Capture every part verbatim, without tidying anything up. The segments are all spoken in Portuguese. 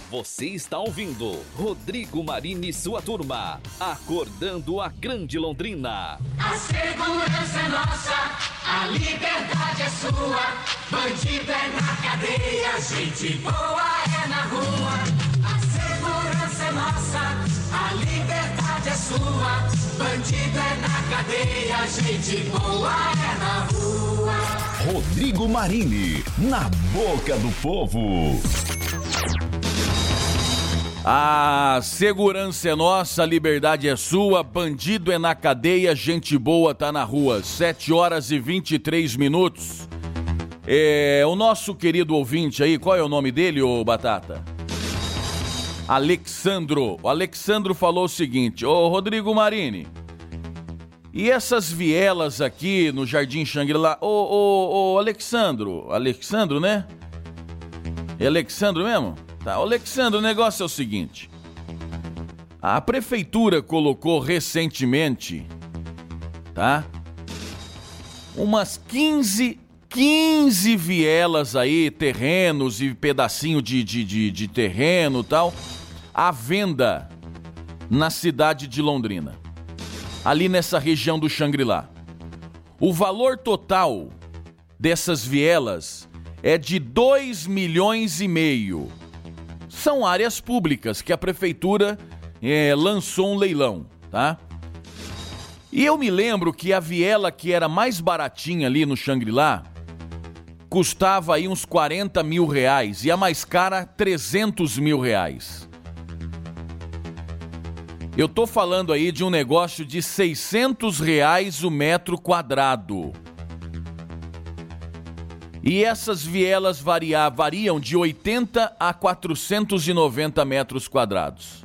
Você está ouvindo Rodrigo Marini e sua turma, acordando a grande Londrina. A segurança é nossa, a liberdade é sua. Bandido é na cadeia, gente boa é na rua. A segurança é nossa, a liberdade é sua. Bandido é na cadeia, gente boa é na rua. Rodrigo Marini, na boca do povo. A segurança é nossa, a liberdade é sua, bandido é na cadeia, gente boa tá na rua. sete horas e vinte e três minutos. É, o nosso querido ouvinte aí, qual é o nome dele, ô Batata? Alexandro. O Alexandro falou o seguinte: ô Rodrigo Marini, e essas vielas aqui no Jardim Shangri-La? Ô, ô, ô Alexandro, Alexandro, né? É Alexandro mesmo? Tá, Alexandre, o negócio é o seguinte: a prefeitura colocou recentemente, tá? Umas quinze, quinze vielas aí, terrenos e pedacinho de, de, de, de terreno e tal, à venda na cidade de Londrina, ali nessa região do Shangri-La. O valor total dessas vielas é de dois milhões e meio. São áreas públicas que a prefeitura é, lançou um leilão, tá? E eu me lembro que a viela que era mais baratinha ali no Shangri-La custava aí uns quarenta mil reais e a mais cara trezentos mil reais. Eu tô falando aí de um negócio de seiscentos reais o metro quadrado. E essas vielas varia, variam de oitenta a quatrocentos e noventa metros quadrados.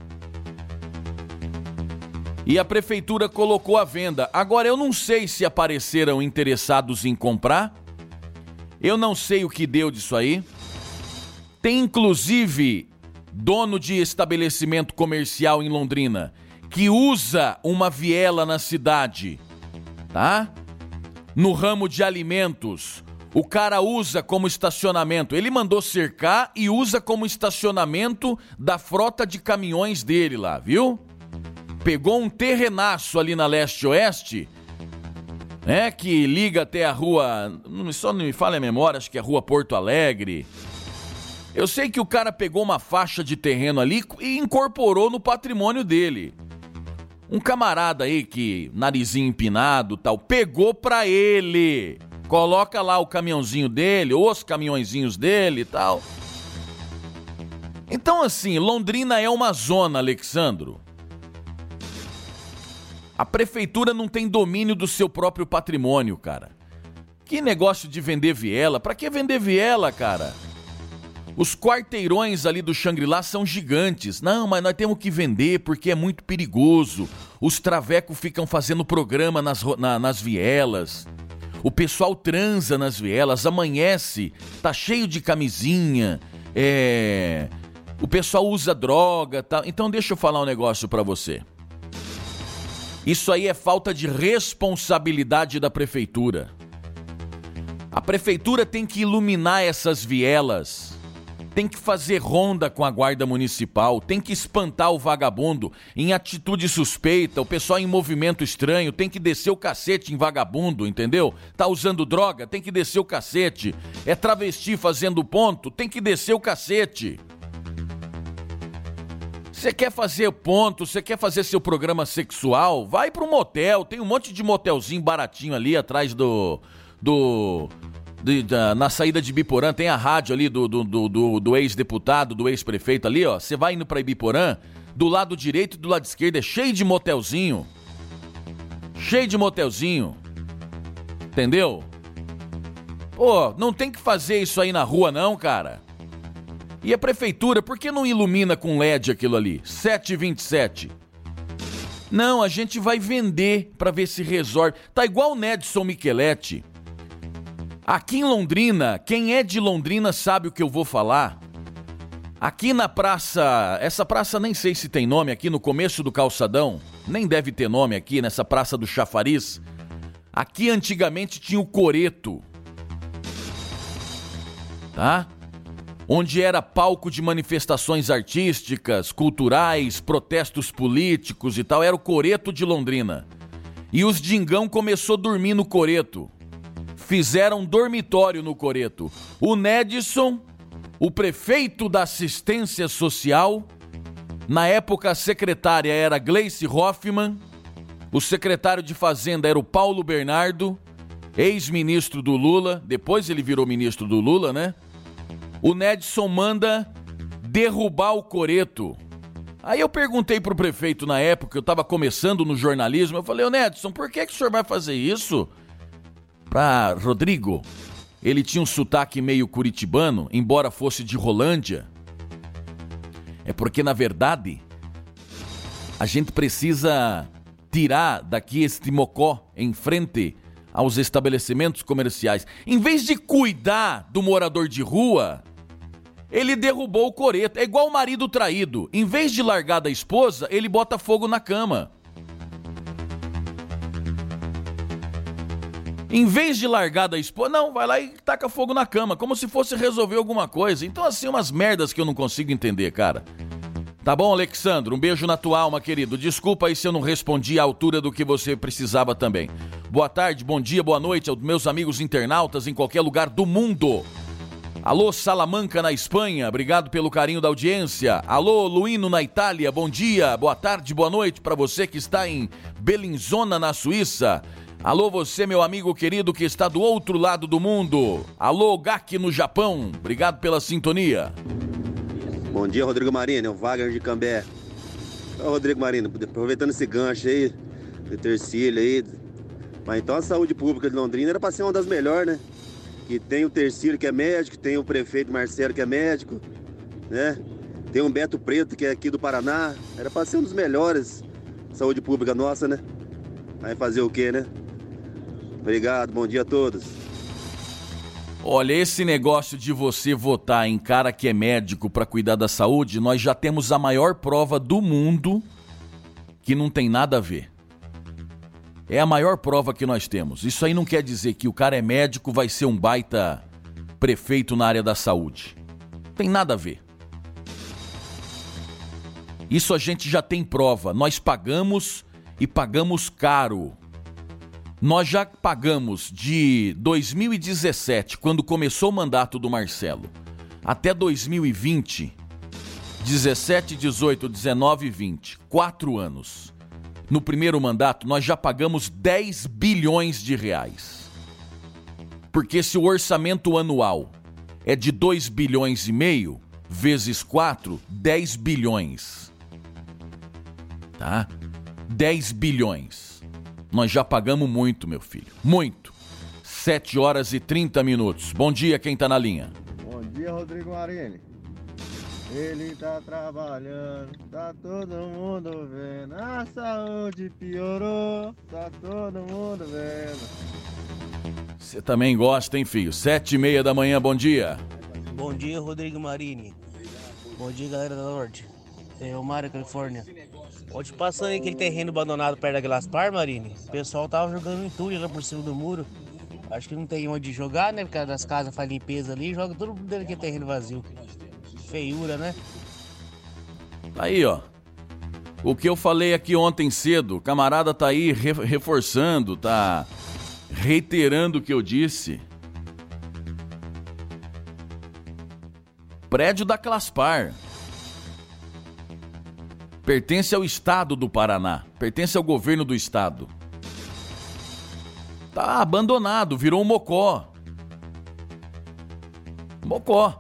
E a prefeitura colocou à venda. Agora, eu não sei se apareceram interessados em comprar. Eu não sei o que deu disso aí. Tem, inclusive, dono de estabelecimento comercial em Londrina que usa uma viela na cidade, tá? No ramo de alimentos. O cara usa como estacionamento. Ele mandou cercar e usa como estacionamento da frota de caminhões dele lá, viu? Pegou um terrenaço ali na leste-oeste, né, que liga até a rua, só não me falha a memória, acho que é a rua Porto Alegre. Eu sei que o cara pegou uma faixa de terreno ali e incorporou no patrimônio dele. Um camarada aí que, narizinho empinado, tal, pegou pra ele. Coloca lá o caminhãozinho dele, ou os caminhõezinhos dele e tal. Então, assim, Londrina é uma zona, Alexandro. A prefeitura não tem domínio do seu próprio patrimônio, cara. Que negócio de vender viela? Pra que vender viela, cara? Os quarteirões ali do Shangri-La são gigantes. Não, mas nós temos que vender porque é muito perigoso. Os travecos ficam fazendo programa nas, na, nas vielas. O pessoal transa nas vielas, amanhece, tá cheio de camisinha, é... o pessoal usa droga, tá? Então deixa eu falar um negócio pra você. Isso aí é falta de responsabilidade da prefeitura. A prefeitura tem que iluminar essas vielas, tem que fazer ronda com a guarda municipal, tem que espantar o vagabundo em atitude suspeita, o pessoal em movimento estranho, tem que descer o cacete em vagabundo, entendeu? Tá usando droga, tem que descer o cacete. É travesti fazendo ponto, tem que descer o cacete. Você quer fazer ponto, você quer fazer seu programa sexual, vai para um motel, tem um monte de motelzinho baratinho ali atrás do... do De, da, na saída de Ibiporã, tem a rádio ali do, do, do, do, do ex-deputado, do ex-prefeito ali, ó. Você vai indo pra Ibiporã, do lado direito e do lado esquerdo é cheio de motelzinho. Cheio de motelzinho. Entendeu? Pô, não tem que fazer isso aí na rua não, cara. E a prefeitura, por que não ilumina com L E D aquilo ali? sete e vinte e sete. Não, a gente vai vender pra ver se resolve. Tá igual o Nedson Micheletti. Aqui em Londrina, quem é de Londrina sabe o que eu vou falar. Aqui na praça, essa praça nem sei se tem nome aqui no começo do calçadão, nem deve ter nome aqui nessa praça do Chafariz. Aqui antigamente tinha o Coreto, tá? onde era palco de manifestações artísticas, culturais, protestos políticos e tal, era o Coreto de Londrina. E os Dingão começou a dormir no Coreto. Fizeram um dormitório no Coreto. O Nedson, o prefeito da assistência social, na época a secretária era Gleice Hoffmann, o secretário de Fazenda era o Paulo Bernardo, ex-ministro do Lula, depois ele virou ministro do Lula, né? O Nedson manda derrubar o Coreto. Aí eu perguntei pro prefeito na época, eu estava começando no jornalismo, eu falei, ô Nedson, por que, que o senhor vai fazer isso? Pra Rodrigo, ele tinha um sotaque meio curitibano, embora fosse de Rolândia. É porque, na verdade, a gente precisa tirar daqui este mocó em frente aos estabelecimentos comerciais. Em vez de cuidar do morador de rua, ele derrubou o Coreto. É igual o marido traído. Em vez de largar da esposa, ele bota fogo na cama. Em vez de largar da esposa, não, vai lá e taca fogo na cama, como se fosse resolver alguma coisa. Então, assim, umas merdas que eu não consigo entender, cara. Tá bom, Alexandre? Um beijo na tua alma, querido. Desculpa aí se eu não respondi à altura do que você precisava também. Boa tarde, bom dia, boa noite aos meus amigos internautas em qualquer lugar do mundo. Alô, Salamanca, na Espanha, obrigado pelo carinho da audiência. Alô, Luíno, na Itália, bom dia, boa tarde, boa noite para você que está em Bellinzona, na Suíça. Alô, você, meu amigo querido que está do outro lado do mundo. Alô, Gaki, no Japão, obrigado pela sintonia. Bom dia, Rodrigo Marini, é o Wagner de Cambé. Ô, Rodrigo Marini, aproveitando esse gancho aí, de Tercílio aí, mas então a saúde pública de Londrina era para ser uma das melhores, né? Que tem o Tercílio, que é médico, tem o prefeito Marcelo, que é médico, né? Tem o Beto Preto, que é aqui do Paraná. Era para ser um dos melhores saúde pública nossa, né? Vai fazer o quê, né? Obrigado, bom dia a todos. Olha, esse negócio de você votar em cara que é médico para cuidar da saúde, nós já temos a maior prova do mundo que não tem nada a ver. É a maior prova que nós temos. Isso aí não quer dizer que o cara é médico, vai ser um baita prefeito na área da saúde. Tem nada a ver. Isso a gente já tem prova. Nós pagamos e pagamos caro. Nós já pagamos de dois mil e dezessete, quando começou o mandato do Marcelo, até dois mil e vinte, dezessete, dezoito, dezenove e vinte, quatro anos. No primeiro mandato, nós já pagamos dez bilhões de reais. Porque se o orçamento anual é de dois bilhões e meio, vezes quatro, dez bilhões. Tá? dez bilhões. Nós já pagamos muito, meu filho. Muito. sete horas e trinta minutos. Bom dia, quem tá na linha. Bom dia, Rodrigo Marini. Ele tá trabalhando, tá todo mundo vendo. A saúde piorou, tá todo mundo vendo. Você também gosta, hein, filho? Sete e meia da manhã, bom dia. Bom dia, Rodrigo Marini. Bom dia, galera da Norte. É o Mário, Califórnia. Onde passando aí aquele terreno abandonado perto da Glaspar, Marini, o pessoal tava jogando entulho lá por cima do muro. Acho que não tem onde jogar, né? Por causa das casas faz limpeza ali, joga tudo dentro daquele terreno vazio. Feiura, né? Aí, ó. O que eu falei aqui ontem cedo, o camarada tá aí reforçando, tá reiterando o que eu disse. Prédio da Glaspar. Pertence ao estado do Paraná, pertence ao governo do estado. Tá abandonado, virou um mocó. Mocó.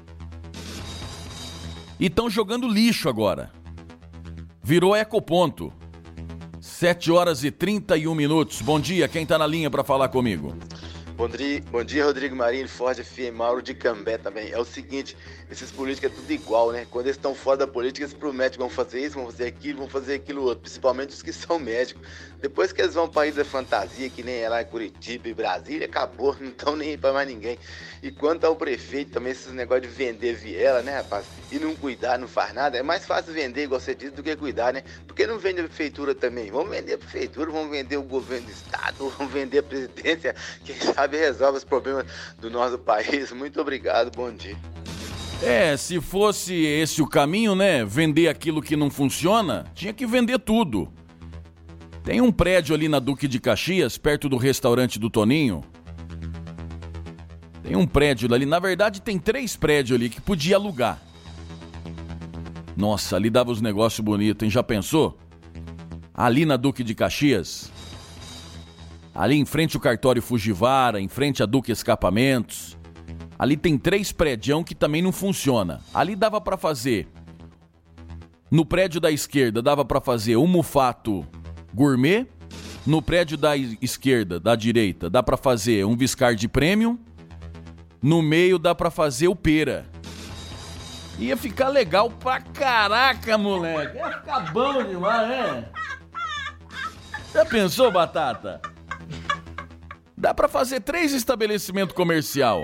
E estão jogando lixo agora. Virou ecoponto. sete horas e trinta e um minutos. Bom dia, quem tá na linha para falar comigo? Bom dia, bom dia, Rodrigo Marinho, Ford F M, Mauro de Cambé também. É o seguinte, esses políticos é tudo igual, né? Quando eles estão fora da política, eles prometem que vão fazer isso, vão fazer aquilo, vão fazer aquilo outro. Principalmente os que são médicos. Depois que eles vão para a Ilha da Fantasia, que nem é lá em Curitiba e Brasília, acabou, não estão nem para mais ninguém. E quanto ao prefeito também, esses negócios de vender viela, né, rapaz? E não cuidar, não faz nada. É mais fácil vender, igual você disse, do que cuidar, né? Porque não vende a prefeitura também. Vamos vender a prefeitura, vamos vender o governo do estado, vamos vender a presidência. Quem sabe resolve os problemas do nosso país. Muito obrigado, bom dia. É, se fosse esse o caminho, né? Vender aquilo que não funciona, tinha que vender tudo. Tem um prédio ali na Duque de Caxias, perto do restaurante do Toninho. Tem um prédio ali, na verdade tem três prédios ali que podia alugar. Nossa, ali dava os negócios bonitos, hein? Já pensou? Ali na Duque de Caxias, ali em frente ao cartório Fujivara, em frente a Duque Escapamentos, ali tem três prédios que também não funciona. Ali dava pra fazer, no prédio da esquerda dava pra fazer um Mufato Gourmet, no prédio da esquerda, da direita, dá pra fazer um Viscardi Premium, no meio dá pra fazer o Pera. Ia ficar legal pra caraca, moleque. Ia ficar bom demais, né? Já pensou, Batata? Dá pra fazer três estabelecimentos comercial.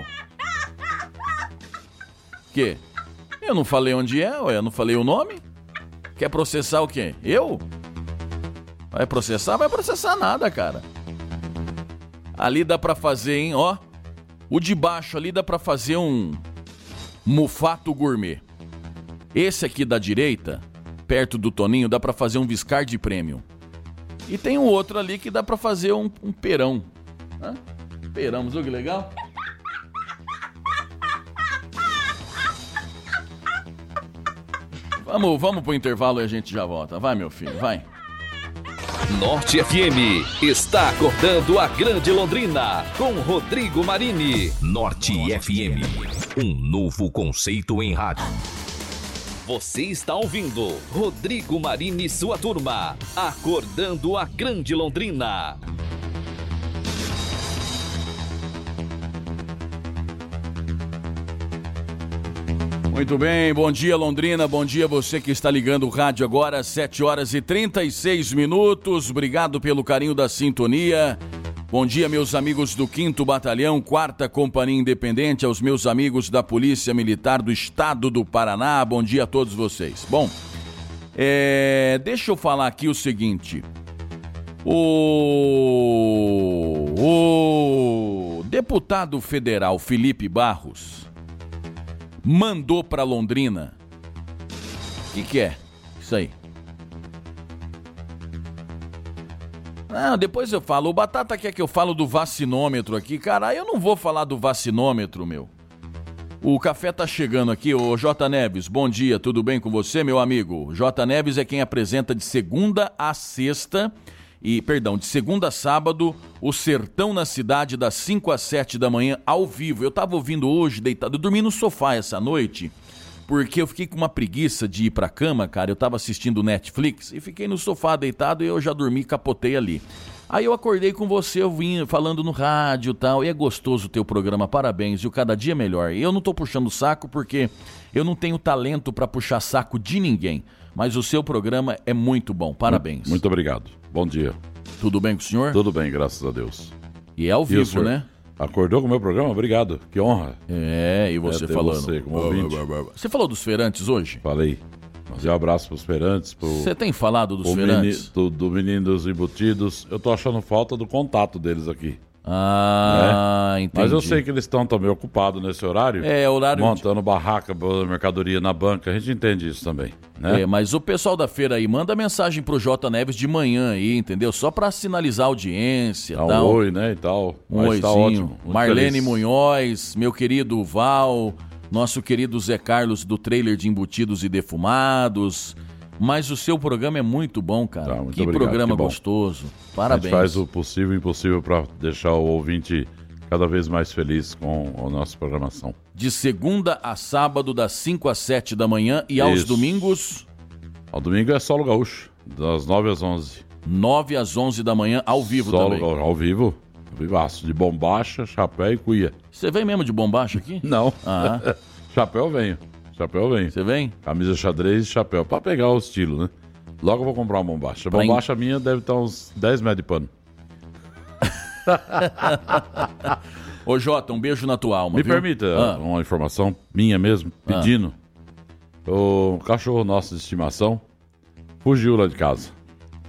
Quê? Eu não falei onde é, ué, eu não falei o nome? Quer processar o quê? Eu? Vai processar? Vai processar nada, cara. Ali dá pra fazer, hein, ó. O de baixo ali dá pra fazer um Mufato Gourmet. Esse aqui da direita, perto do Toninho, dá pra fazer um Viscardi Premium. E tem um outro ali que dá pra fazer um, um perão. Hã? Perão, viu que legal? Vamos, vamos pro intervalo e a gente já volta. Vai, meu filho, vai. Norte F M está acordando a Grande Londrina com Rodrigo Marini. Norte F M, um novo conceito em rádio. Você está ouvindo Rodrigo Marini e sua turma, acordando a Grande Londrina. Muito bem, bom dia Londrina, bom dia você que está ligando o rádio agora, sete horas e trinta e seis minutos, obrigado pelo carinho da sintonia. Bom dia, meus amigos do quinto Batalhão, quarta Companhia Independente, aos meus amigos da Polícia Militar do Estado do Paraná, bom dia a todos vocês. Bom, é, deixa eu falar aqui o seguinte, o, o deputado federal Felipe Barros mandou para Londrina, o que que é isso aí? Não, depois eu falo. O Batata quer que eu falo do vacinômetro aqui. Cara, eu não vou falar do vacinômetro, meu. O café tá chegando aqui. Ô J. Neves, bom dia. Tudo bem com você, meu amigo? J. Neves é quem apresenta de segunda a sexta, e, perdão, de segunda a sábado, o Sertão na Cidade, das cinco às sete da manhã, ao vivo. Eu tava ouvindo hoje, deitado, eu dormi no sofá essa noite, porque eu fiquei com uma preguiça de ir pra cama, cara. Eu tava assistindo Netflix e fiquei no sofá deitado e eu já dormi, capotei ali. Aí eu acordei com você, eu vim falando no rádio e tal, e é gostoso o teu programa, parabéns, e o cada dia melhor. E eu não tô puxando saco porque eu não tenho talento pra puxar saco de ninguém, mas o seu programa é muito bom, parabéns. Muito, muito obrigado, bom dia. Tudo bem com o senhor? Tudo bem, graças a Deus. E é ao vivo, senhor, né? Acordou com o meu programa? Obrigado, que honra. É, e você é, falando. Você, como ouvinte. Você falou dos feirantes hoje? Falei. Mas um abraço pros feirantes. Pro, você tem falado dos feirantes? Meni, do, do menino dos embutidos. Eu tô achando falta do contato deles aqui. Ah, né? Entendi. Mas eu sei que eles estão também ocupados nesse horário. É, horário montando de... barraca, mercadoria na banca. A gente entende isso também, né? É, mas o pessoal da feira aí manda mensagem pro J. Neves de manhã aí, entendeu? Só pra sinalizar a audiência. Dá um tal. oi, né, e tal. Um mas oizinho. Tá ótimo. Marlene feliz. Munhoz, meu querido Val, nosso querido Zé Carlos do trailer de Embutidos e Defumados. Mas o seu programa é muito bom, cara. Tá, muito que obrigado, programa que gostoso. Parabéns. A gente faz o possível e o impossível para deixar o ouvinte cada vez mais feliz com a nossa programação. De segunda a sábado, das cinco às sete da manhã, e aos Isso. domingos? Ao domingo é Solo Gaúcho, das nove às onze. nove às onze da manhã, ao vivo Solo também. Gaúcho, ao vivo, vivaço, de bombacha, chapéu e cuia. Você vem mesmo de bombacha aqui? Não. Ah. Chapéu venho. Chapéu vem. Você vem? Camisa xadrez e chapéu, pra pegar o estilo, né? Logo eu vou comprar uma bombacha. A Pra bombacha in... minha deve estar uns dez metros de pano. Ô Jota, um beijo na tua alma, Me viu? permita ah. uma informação minha mesmo, pedindo. Ah. O cachorro nosso de estimação fugiu lá de casa.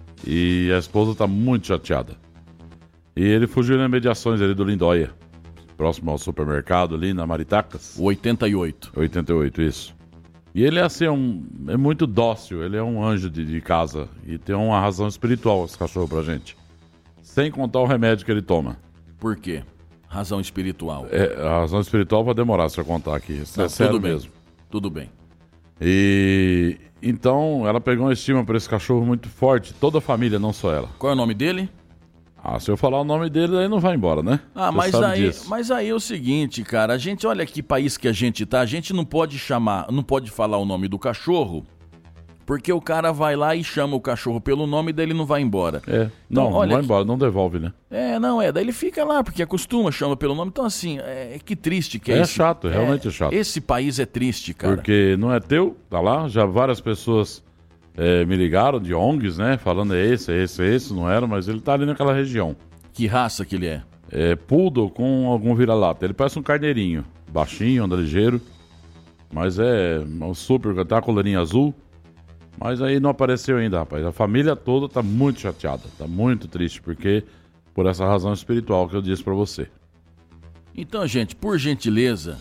E a esposa tá muito chateada. E ele fugiu nas mediações ali do Lindóia. próximo ao supermercado ali na Maritacas. oitenta e oito. oitenta e oito, isso. E ele é assim, é, um, é muito dócil, ele é um anjo de, de casa. E tem uma razão espiritual esse cachorro pra gente. Sem contar o remédio que ele toma. Por quê? Razão espiritual. É, a razão espiritual vai demorar se eu contar aqui. Isso Não, é sério tudo bem. mesmo. Tudo bem. E então ela pegou uma estima por esse cachorro muito forte, toda a família, não só ela. Qual é o nome dele? Ah, se eu falar o nome dele, aí não vai embora, né? Ah, Você mas sabe aí, disso. mas aí é o seguinte, cara, a gente, olha que país que a gente tá, a gente não pode chamar, não pode falar o nome do cachorro, porque o cara vai lá e chama o cachorro pelo nome, daí ele não vai embora. É, Então, não, olha não vai que- embora, não devolve, né? É, não, é, daí ele fica lá, porque acostuma, chama pelo nome, então assim, é, que triste que é É esse- chato, realmente é chato. Esse país é triste, cara. Porque não é teu, tá lá, já várias pessoas é, me ligaram de O N Gs, né? Falando é esse, é esse, é esse, não era, mas ele tá ali naquela região. Que raça que ele é? É poodle com algum vira-lata. Ele parece um carneirinho, baixinho, anda ligeiro, mas é um super, tá com a coleirinha azul, mas aí não apareceu ainda, rapaz. A família toda tá muito chateada, tá muito triste, porque por essa razão espiritual que eu disse pra você. Então, gente, por gentileza,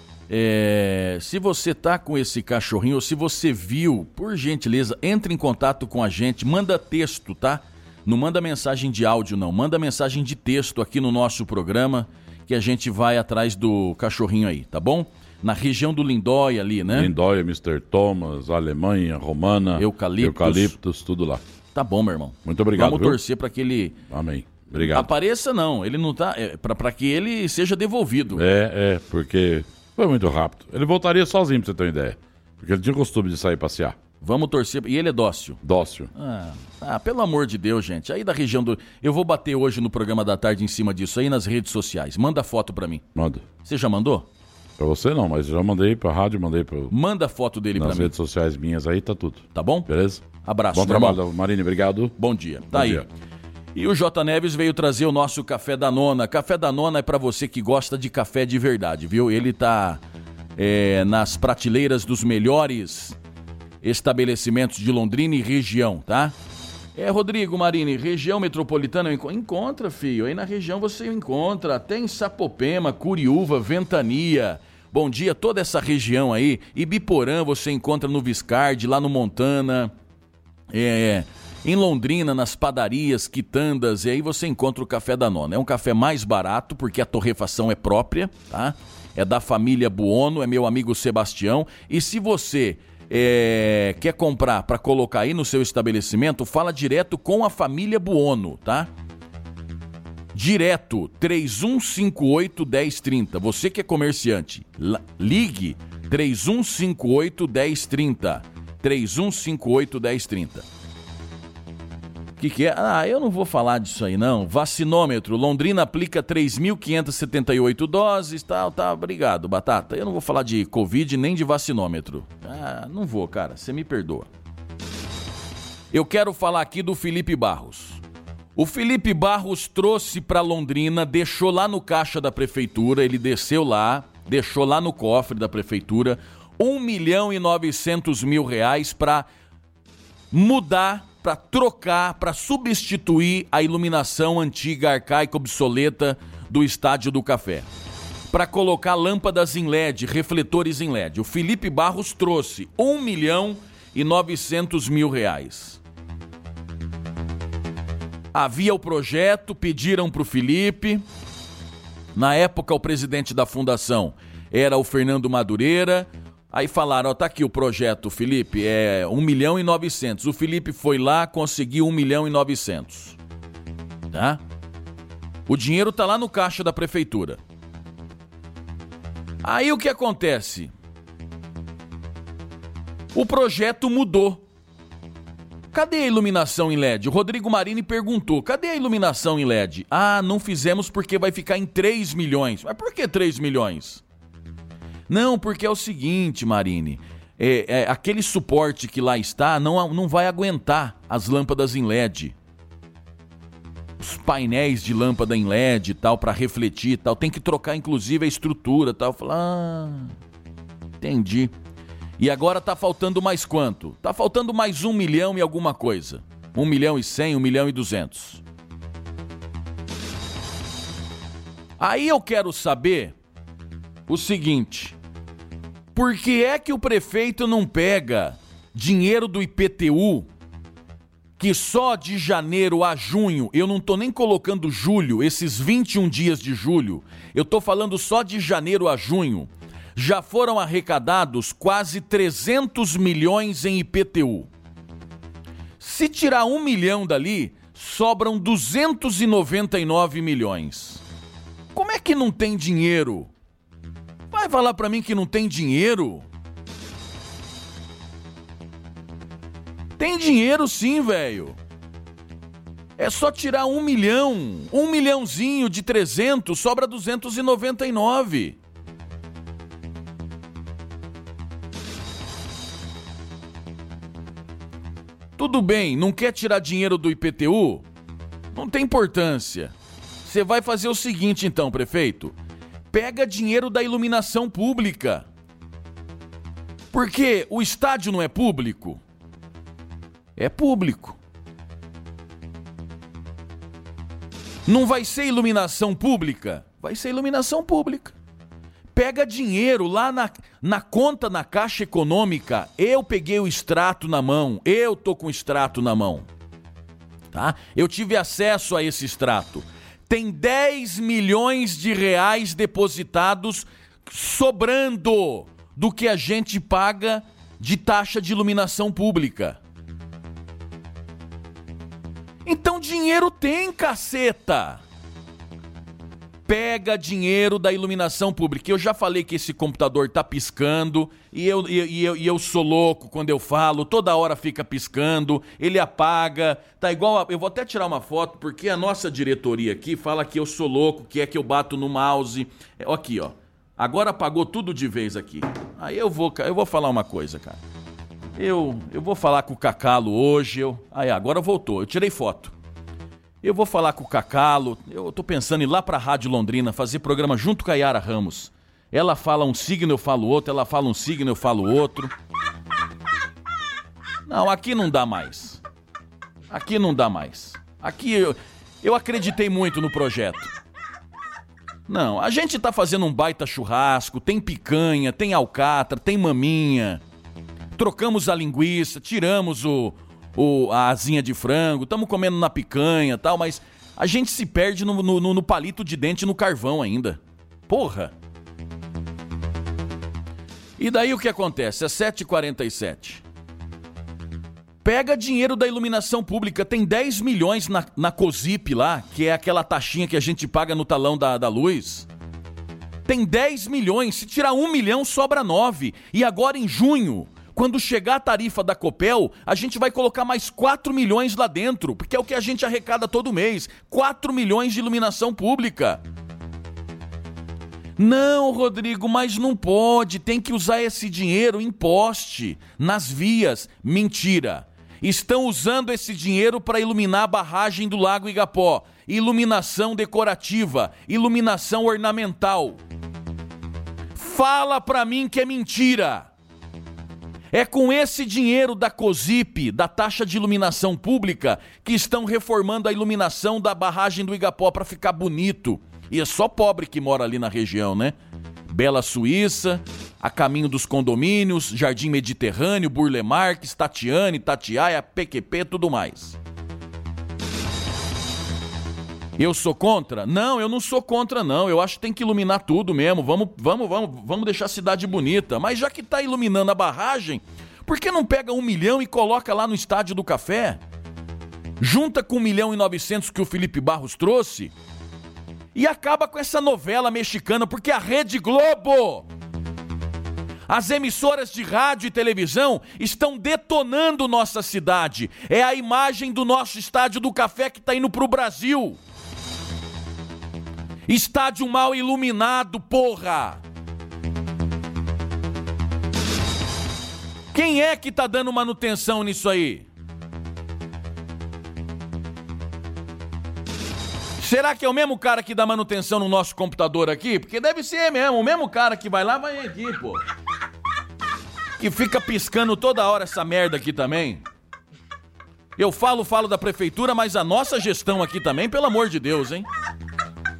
é, se você tá com esse cachorrinho ou se você viu, por gentileza, entre em contato com a gente, manda texto, tá? Não manda mensagem de áudio, não. Manda mensagem de texto aqui no nosso programa, que a gente vai atrás do cachorrinho aí, tá bom? Na região do Lindóia ali, né? Lindóia, mister Thomas, Alemanha, Romana, Eucaliptus. Eucaliptus, tudo lá. Tá bom, meu irmão. Muito obrigado, Vamos viu? torcer pra que ele Amém. Obrigado. apareça, não. Ele não tá... É, pra, pra que ele seja devolvido. É, é, porque foi muito rápido. Ele voltaria sozinho, pra você ter uma ideia. Porque ele tinha o costume de sair passear. Vamos torcer. E ele é dócil. Dócil. Ah, ah, pelo amor de Deus, gente. Aí da região do... Eu vou bater hoje no programa da tarde em cima disso aí nas redes sociais. Manda foto pra mim. Manda. Você já mandou? Pra você não, mas já mandei pra rádio, mandei pra... Manda foto dele pra nas mim. redes sociais minhas aí, tá tudo. Tá bom? Beleza? Abraço. Bom meu trabalho, irmão. Marine, obrigado. Bom dia. Tá Bom aí. dia. E o J Neves veio trazer o nosso café da nona. Café da nona é pra você que gosta de café de verdade, viu? Ele tá é, nas prateleiras dos melhores estabelecimentos de Londrina e região, tá? É, Rodrigo Marini, região metropolitana, enco- encontra, filho. Aí na região você encontra, até em Sapopema, Curiúva, Ventania. Bom dia, toda essa região aí. Ibiporã você encontra no Viscardi, lá no Montana. É, em Londrina, nas padarias, quitandas, e aí você encontra o café da nona. É um café mais barato, porque a torrefação é própria, tá? É da família Buono, é meu amigo Sebastião. E se você é, quer comprar para colocar aí no seu estabelecimento, fala direto com a família Buono, tá? Direto, três um cinco oito, um zero três zero. Você que é comerciante, la- ligue três um cinco oito, um zero três zero. três um cinco oito, um zero três zero. O que, que é? Ah, eu não vou falar disso aí, não. Vacinômetro. Londrina aplica três mil quinhentas e setenta e oito doses, tal, tá, obrigado, Batata. Eu não vou falar de Covid nem de vacinômetro. Ah, não vou, cara, você me perdoa. Eu quero falar aqui do Felipe Barros. O Felipe Barros trouxe para Londrina, deixou lá no caixa da prefeitura, ele desceu lá, deixou lá no cofre da prefeitura, um milhão e novecentos mil reais para mudar, para trocar, para substituir a iluminação antiga, arcaica, obsoleta do Estádio do Café. Para colocar lâmpadas em L E D, refletores em L E D. O Felipe Barros trouxe um milhão e novecentos mil reais. Havia o projeto, pediram para o Felipe. Na época, o presidente da fundação era o Fernando Madureira. Aí falaram, ó, tá aqui o projeto, Felipe, é um milhão e novecentos. O Felipe foi lá, conseguiu um milhão e novecentos. Tá? O dinheiro tá lá no caixa da prefeitura. Aí o que acontece? O projeto mudou. Cadê a iluminação em L E D? O Rodrigo Marini perguntou, cadê a iluminação em L E D? Ah, não fizemos porque vai ficar em três milhões. Mas por que três milhões? Não, porque é o seguinte, Marini, é, é, aquele suporte que lá está não, não vai aguentar as lâmpadas em L E D. Os painéis de lâmpada em L E D e tal, para refletir e tal, tem que trocar inclusive a estrutura e tal. Eu falei, ah, entendi. E agora tá faltando mais quanto? Tá faltando mais um milhão e alguma coisa. Um milhão e cem, um milhão e duzentos. Aí eu quero saber o seguinte: por que é que o prefeito não pega dinheiro do I P T U, que só de janeiro a junho, eu não tô nem colocando julho, esses vinte e um dias de julho, eu tô falando só de janeiro a junho, já foram arrecadados quase trezentos milhões em I P T U. Se tirar um milhão dali, sobram duzentos e noventa e nove milhões. Como é que não tem dinheiro? Vai falar pra mim que não tem dinheiro? Tem dinheiro sim, velho. É só tirar um milhão, um milhãozinho de trezentos, sobra duzentos e noventa e nove. Tudo bem, não quer tirar dinheiro do I P T U? Não tem importância. Você vai fazer o seguinte então, prefeito. Pega dinheiro da iluminação pública. Porque o estádio não é público? É público. Não vai ser iluminação pública? Vai ser iluminação pública. Pega dinheiro lá na, na conta na Caixa Econômica. Eu peguei o extrato na mão. Eu tô com o extrato na mão. Tá? Eu tive acesso a esse extrato. Tem dez milhões de reais depositados sobrando do que a gente paga de taxa de iluminação pública. Então dinheiro tem, caceta! Pega dinheiro da iluminação pública. Eu já falei que esse computador tá piscando e eu, e, e eu, e eu sou louco quando eu falo, toda hora fica piscando, ele apaga, tá igual a, eu vou até tirar uma foto porque a nossa diretoria aqui fala que eu sou louco, que é que eu bato no mouse. É, aqui, ó. Agora apagou tudo de vez aqui. Aí eu vou, eu vou falar uma coisa, cara. Eu, eu vou falar com o Cacalo hoje, eu... Aí, agora voltou, eu tirei foto. Eu vou falar com o Cacalo, eu tô pensando em ir lá pra Rádio Londrina, fazer programa junto com a Yara Ramos. Ela fala um signo, eu falo outro, ela fala um signo, eu falo outro. Não, aqui não dá mais. Aqui não dá mais. Aqui eu, eu acreditei muito no projeto. Não, a gente tá fazendo um baita churrasco, tem picanha, tem alcatra, tem maminha. Trocamos a linguiça, tiramos o, o, a asinha de frango, estamos comendo na picanha e tal, mas a gente se perde no, no, no palito de dente no carvão ainda. Porra! E daí o que acontece? É sete e quarenta e sete. Pega dinheiro da iluminação pública, tem dez milhões na, na COSIP lá, que é aquela taxinha que a gente paga no talão da, da luz. Tem dez milhões, se tirar um milhão sobra nove. E agora em junho... Quando chegar a tarifa da Copel, a gente vai colocar mais quatro milhões lá dentro, porque é o que a gente arrecada todo mês. quatro milhões de iluminação pública. Não, Rodrigo, mas não pode. Tem que usar esse dinheiro em poste, nas vias. Mentira. Estão usando esse dinheiro para iluminar a barragem do Lago Igapó. Iluminação decorativa, iluminação ornamental. Fala pra mim que é mentira. É com esse dinheiro da COSIP, da taxa de iluminação pública, que estão reformando a iluminação da barragem do Igapó para ficar bonito. E é só pobre que mora ali na região, né? Bela Suíça, a caminho dos condomínios, Jardim Mediterrâneo, Burle Marques, Tatiane, Tatiaia, P Q P, tudo mais. Eu sou contra? Não, eu não sou contra, não. Eu acho que tem que iluminar tudo mesmo. Vamos, vamos, vamos, vamos deixar a cidade bonita. Mas já que tá iluminando a barragem, por que não pega um milhão e coloca lá no Estádio do Café? Junta com um milhão e novecentos que o Felipe Barros trouxe e acaba com essa novela mexicana, porque a Rede Globo, as emissoras de rádio e televisão estão detonando nossa cidade. É a imagem do nosso Estádio do Café que tá indo pro Brasil. Estádio mal iluminado, porra! Quem é que tá dando manutenção nisso aí? Será que é o mesmo cara que dá manutenção no nosso computador aqui? Porque deve ser mesmo, o mesmo cara que vai lá, vai aqui, pô. Que fica piscando toda hora essa merda aqui também. Eu falo, falo da prefeitura, mas a nossa gestão aqui também, pelo amor de Deus, hein?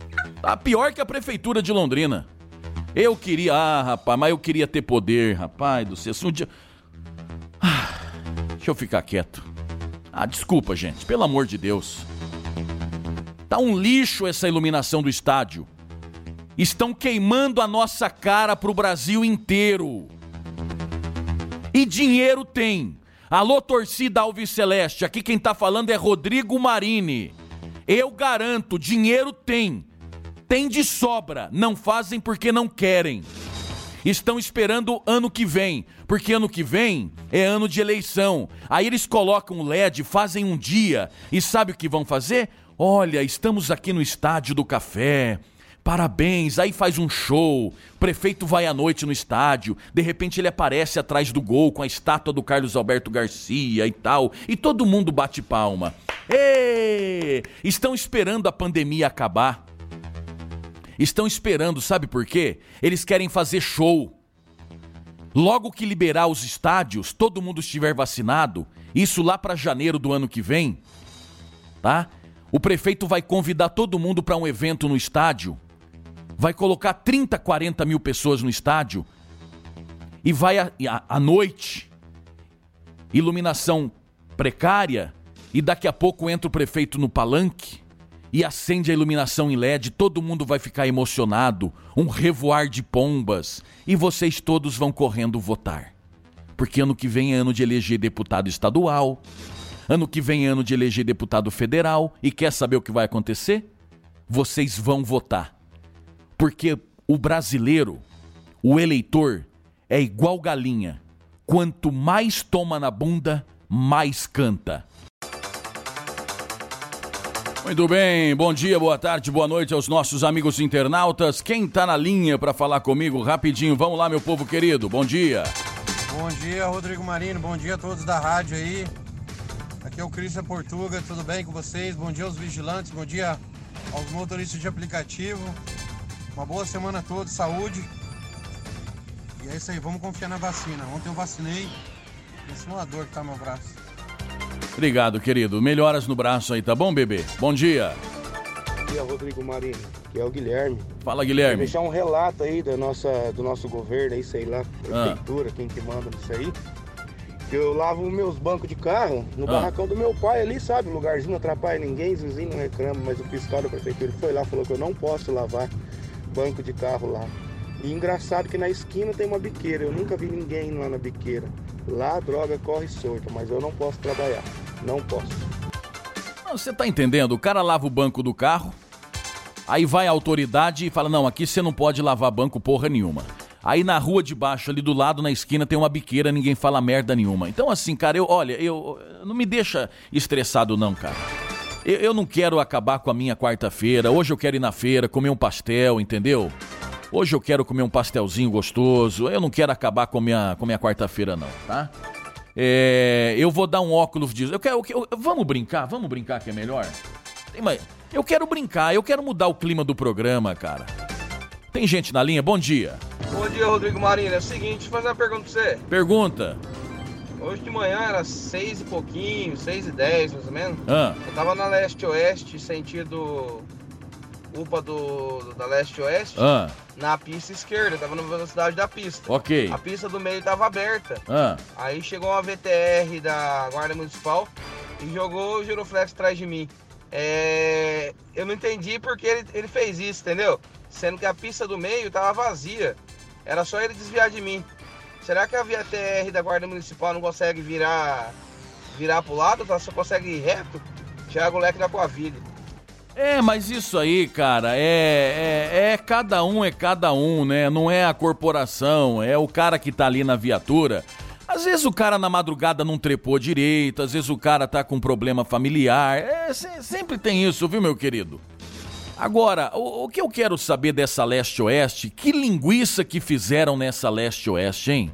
Tá pior que a prefeitura de Londrina. Eu queria, ah, rapaz, mas eu queria ter poder, rapaz do céu. Um dia... ah, deixa eu ficar quieto. Ah, desculpa, gente, pelo amor de Deus. Tá um lixo essa iluminação do estádio. Estão queimando a nossa cara pro Brasil inteiro. E dinheiro tem. Alô, torcida Alviceleste, aqui quem tá falando é Rodrigo Marini. Eu garanto, dinheiro tem. Tem de sobra, não fazem porque não querem. Estão esperando ano que vem, porque ano que vem é ano de eleição. Aí eles colocam o L E D, fazem um dia, e sabe o que vão fazer? Olha, estamos aqui no Estádio do Café, parabéns, aí faz um show, o prefeito vai à noite no estádio, de repente ele aparece atrás do gol com a estátua do Carlos Alberto Garcia e tal, e todo mundo bate palma. Ê! Estão esperando a pandemia acabar. Estão esperando, sabe por quê? Eles querem fazer show. Logo que liberar os estádios, todo mundo estiver vacinado, isso lá para janeiro do ano que vem, tá? O prefeito vai convidar todo mundo para um evento no estádio, vai colocar trinta, quarenta mil pessoas no estádio e vai à noite, iluminação precária, e daqui a pouco entra o prefeito no palanque e acende a iluminação em L E D, todo mundo vai ficar emocionado, um revoar de pombas, e vocês todos vão correndo votar. Porque ano que vem é ano de eleger deputado estadual, ano que vem é ano de eleger deputado federal, e quer saber o que vai acontecer? Vocês vão votar. Porque o brasileiro, o eleitor, é igual galinha. Quanto mais toma na bunda, mais canta. Muito bem, bom dia, boa tarde, boa noite aos nossos amigos internautas. Quem tá na linha para falar comigo rapidinho? Vamos lá, meu povo querido, bom dia. Bom dia, Rodrigo Marini, bom dia a todos da rádio aí. Aqui é o Cristian Portuga, tudo bem com vocês? Bom dia aos vigilantes, bom dia aos motoristas de aplicativo. Uma boa semana a todos, saúde. E é isso aí, vamos confiar na vacina. Ontem eu vacinei, esse é uma dor que tá no meu braço. Obrigado, querido. Melhoras no braço aí, tá bom, bebê? Bom dia. Bom dia, Rodrigo Marini, que é o Guilherme. Fala, Guilherme. Vou deixar um relato aí da nossa, do nosso governo aí, sei lá, prefeitura, ah. quem que manda nisso aí. Que eu lavo meus bancos de carro no ah. barracão do meu pai ali, sabe? Lugarzinho não atrapalha ninguém, os vizinhos não reclamam, mas o fiscal da prefeitura foi lá, falou que eu não posso lavar banco de carro lá. E engraçado que na esquina tem uma biqueira, eu nunca vi ninguém lá na biqueira. Lá a droga corre solta, mas eu não posso trabalhar, não posso. Você tá entendendo? O cara lava o banco do carro, aí vai a autoridade e fala, não, aqui você não pode lavar banco porra nenhuma. Aí na rua de baixo, ali do lado, na esquina, tem uma biqueira, ninguém fala merda nenhuma. Então assim, cara, eu, olha, eu não me deixa estressado não, cara. Eu, eu não quero acabar com a minha quarta-feira, hoje eu quero ir na feira, comer um pastel, entendeu? Hoje eu quero comer um pastelzinho gostoso, eu não quero acabar com a minha, com a minha quarta-feira não, tá? É, eu vou dar um óculos de... Eu quero, eu, vamos brincar, vamos brincar que é melhor? Tem, mas, eu quero brincar, eu quero mudar o clima do programa, cara. Tem gente na linha? Bom dia. Bom dia, Rodrigo Marini. É o seguinte, deixa eu fazer uma pergunta pra você. Pergunta. Hoje de manhã era seis e pouquinho, seis e dez mais ou menos. Ah. Eu tava na leste-oeste, sentido U P A do, do da leste-oeste. Ah. Na pista esquerda, tava na velocidade da pista. Ok. A pista do meio tava aberta. Ah. Aí chegou uma V T R da Guarda Municipal e jogou o giroflex atrás de mim. É... Eu não entendi porque ele, ele fez isso, entendeu? Sendo que a pista do meio tava vazia. Era só ele desviar de mim. Será que a V T R da Guarda Municipal não consegue virar virar pro lado? Só consegue ir reto? Thiago Leque da Coavilha. É, mas isso aí, cara, é, é, é cada um é cada um, né? Não é a corporação, é o cara que tá ali na viatura. Às vezes o cara na madrugada não trepou direito, às vezes o cara tá com problema familiar. É, sempre tem isso, viu, meu querido? Agora, o, o que eu quero saber dessa leste-oeste, que linguiça que fizeram nessa leste-oeste, hein?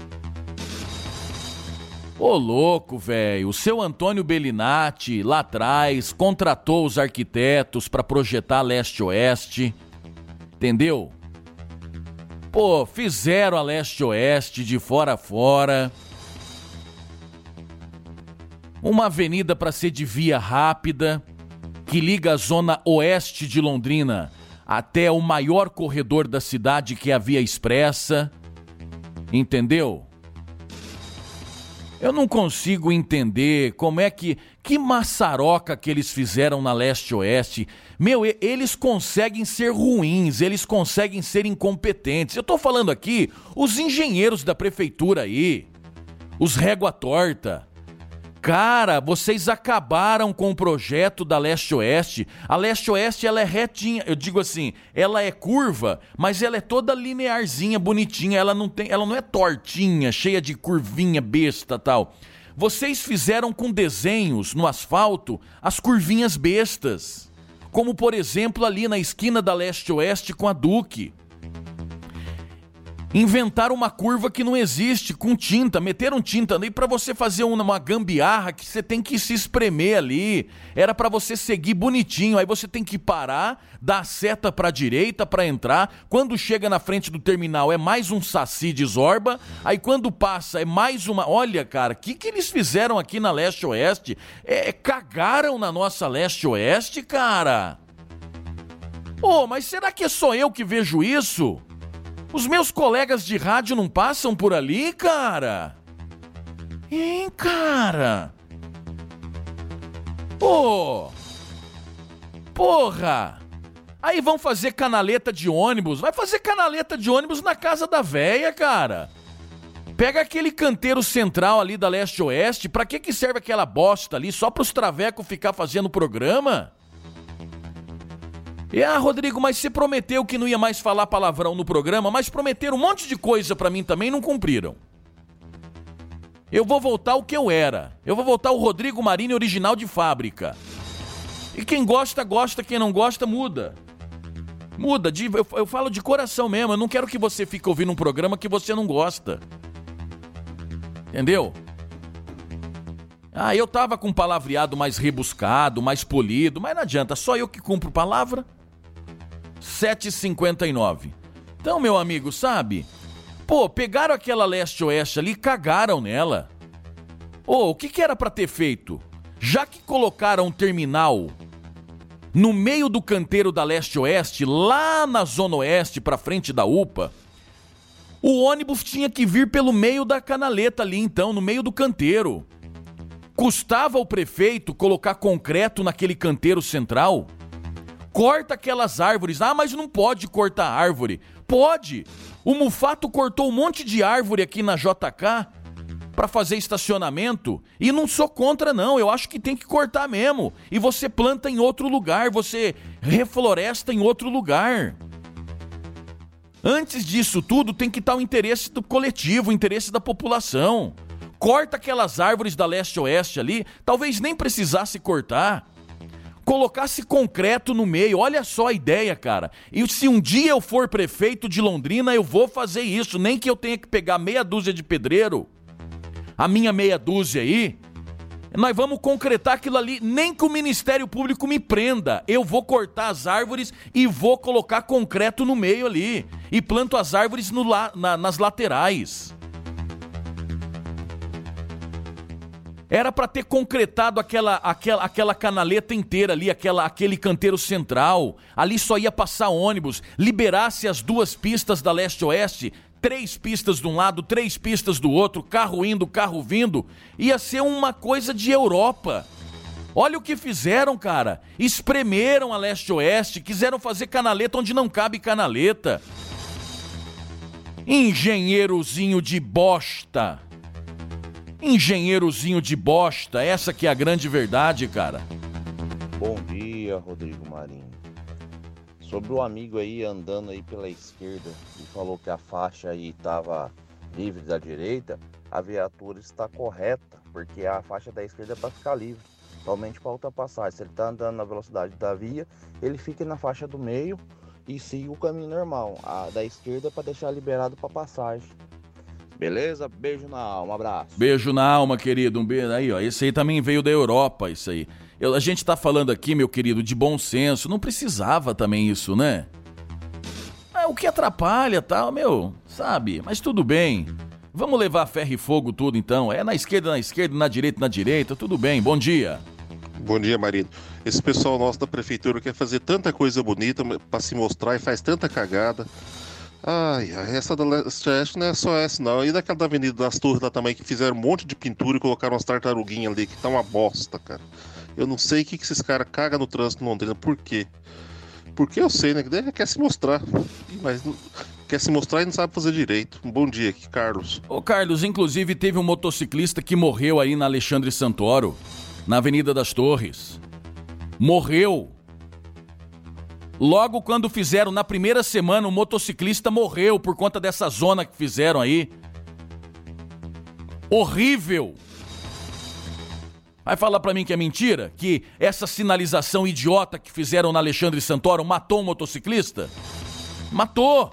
Ô louco, velho, o seu Antônio Bellinati, lá atrás, contratou os arquitetos pra projetar leste-oeste, entendeu? Pô, fizeram a leste-oeste de fora a fora, uma avenida pra ser de via rápida, que liga a zona oeste de Londrina até o maior corredor da cidade, que é a Via Expressa. Entendeu? Eu não consigo entender como é que... Que maçaroca que eles fizeram na Leste-Oeste. Meu, eles conseguem ser ruins, eles conseguem ser incompetentes. Eu tô falando aqui, os engenheiros da prefeitura aí, os régua torta. Cara, vocês acabaram com o projeto da Leste-Oeste. A Leste-Oeste, ela é retinha, eu digo assim, ela é curva, mas ela é toda linearzinha, bonitinha. Ela não tem, ela não é tortinha, cheia de curvinha besta, tal. Vocês fizeram com desenhos no asfalto as curvinhas bestas, como por exemplo ali na esquina da Leste-Oeste com a Duque. Inventaram uma curva que não existe, com tinta, meteram tinta ali para você fazer uma gambiarra que você tem que se espremer ali. Era para você seguir bonitinho, aí você tem que parar, dar a seta para a direita para entrar. Quando chega na frente do terminal é mais um saci de Zorba, aí quando passa é mais uma... Olha, cara, o que, que eles fizeram aqui na Leste-Oeste? É, cagaram na nossa Leste-Oeste, cara. Ô, oh, mas será que é só eu que vejo isso? Os meus colegas de rádio não passam por ali, cara? Hein, cara? Pô! Porra! Aí vão fazer canaleta de ônibus. Vai fazer canaleta de ônibus na casa da véia, cara. Pega aquele canteiro central ali da Leste-Oeste. Pra que que serve aquela bosta ali? Só pros travecos ficar fazendo programa? E, ah, Rodrigo, mas você prometeu que não ia mais falar palavrão no programa, mas prometeram um monte de coisa pra mim também e não cumpriram. Eu vou voltar o que eu era. Eu vou voltar o Rodrigo Marini original de fábrica. E quem gosta, gosta. Quem não gosta, muda. Muda. De, eu, eu falo de coração mesmo. Eu não quero que você fique ouvindo um programa que você não gosta. Entendeu? Ah, eu tava com um palavreado mais rebuscado, mais polido, mas não adianta. Só eu que cumpro palavra. sete e cinquenta e nove. Então, meu amigo, sabe? Pô, pegaram aquela Leste-Oeste ali e cagaram nela. Ô, o que que era pra ter feito? Já que colocaram um terminal no meio do canteiro da Leste-Oeste, lá na Zona Oeste, pra frente da U P A, o ônibus tinha que vir pelo meio da canaleta ali, então, no meio do canteiro. Custava ao prefeito colocar concreto naquele canteiro central? Corta aquelas árvores. Ah, mas não pode cortar árvore. Pode. O Mufato cortou um monte de árvore aqui na J K para fazer estacionamento. E não sou contra, não. Eu acho que tem que cortar mesmo. E você planta em outro lugar. Você refloresta em outro lugar. Antes disso tudo, tem que estar o interesse do coletivo, o interesse da população. Corta aquelas árvores da Leste-Oeste ali. Talvez nem precisasse cortar. Colocasse concreto no meio, olha só a ideia, cara. E se um dia eu for prefeito de Londrina, eu vou fazer isso, nem que eu tenha que pegar meia dúzia de pedreiro, a minha meia dúzia aí, nós vamos concretar aquilo ali, nem que o Ministério Público me prenda, eu vou cortar as árvores e vou colocar concreto no meio ali, e planto as árvores no la, na, nas laterais. Era para ter concretado aquela, aquela, aquela canaleta inteira ali, aquela, aquele canteiro central. Ali só ia passar ônibus. Liberasse as duas pistas da Leste-Oeste, três pistas de um lado, três pistas do outro, carro indo, carro vindo. Ia ser uma coisa de Europa. Olha o que fizeram, cara. Espremeram a Leste-Oeste, quiseram fazer canaleta onde não cabe canaleta. Engenheirozinho de bosta. Engenheirozinho de bosta, essa que é a grande verdade, cara. Bom dia, Rodrigo Marinho. Sobre o amigo aí andando aí pela esquerda e falou que a faixa aí estava livre da direita, a viatura está correta, porque a faixa da esquerda é para ficar livre, somente para ultrapassagem. Se ele está andando na velocidade da via, ele fica na faixa do meio e siga o caminho normal. A da esquerda é para deixar liberado para passagem. Beleza? Beijo na alma, um abraço. Beijo na alma, querido, um beijo aí, ó. Esse aí também veio da Europa, isso aí. Eu, a gente tá falando aqui, meu querido, de bom senso, não precisava também isso, né? É, o que atrapalha, tal, meu, sabe? Mas tudo bem. Vamos levar ferro e fogo tudo, então. É na esquerda, na esquerda, na direita, na direita, tudo bem. Bom dia. Bom dia, marido. Esse pessoal nosso da prefeitura quer fazer tanta coisa bonita pra se mostrar e faz tanta cagada. Ai, essa da Leste não é só essa não. E daquela da Avenida das Torres lá também, que fizeram um monte de pintura e colocaram umas tartaruguinhas ali, que tá uma bosta, cara. Eu não sei o que, que esses caras cagam no trânsito em Londrina, por quê? Porque eu sei, né? Que quer se mostrar. Mas não, quer se mostrar e não sabe fazer direito. Um bom dia aqui, Carlos. Ô Carlos, inclusive teve um motociclista que morreu aí na Alexandre Santoro, na Avenida das Torres. Morreu. Logo quando fizeram, na primeira semana, o motociclista morreu por conta dessa zona que fizeram aí. Horrível. Vai falar pra mim que é mentira? Que essa sinalização idiota que fizeram na Alexandre Santoro matou um motociclista? Matou.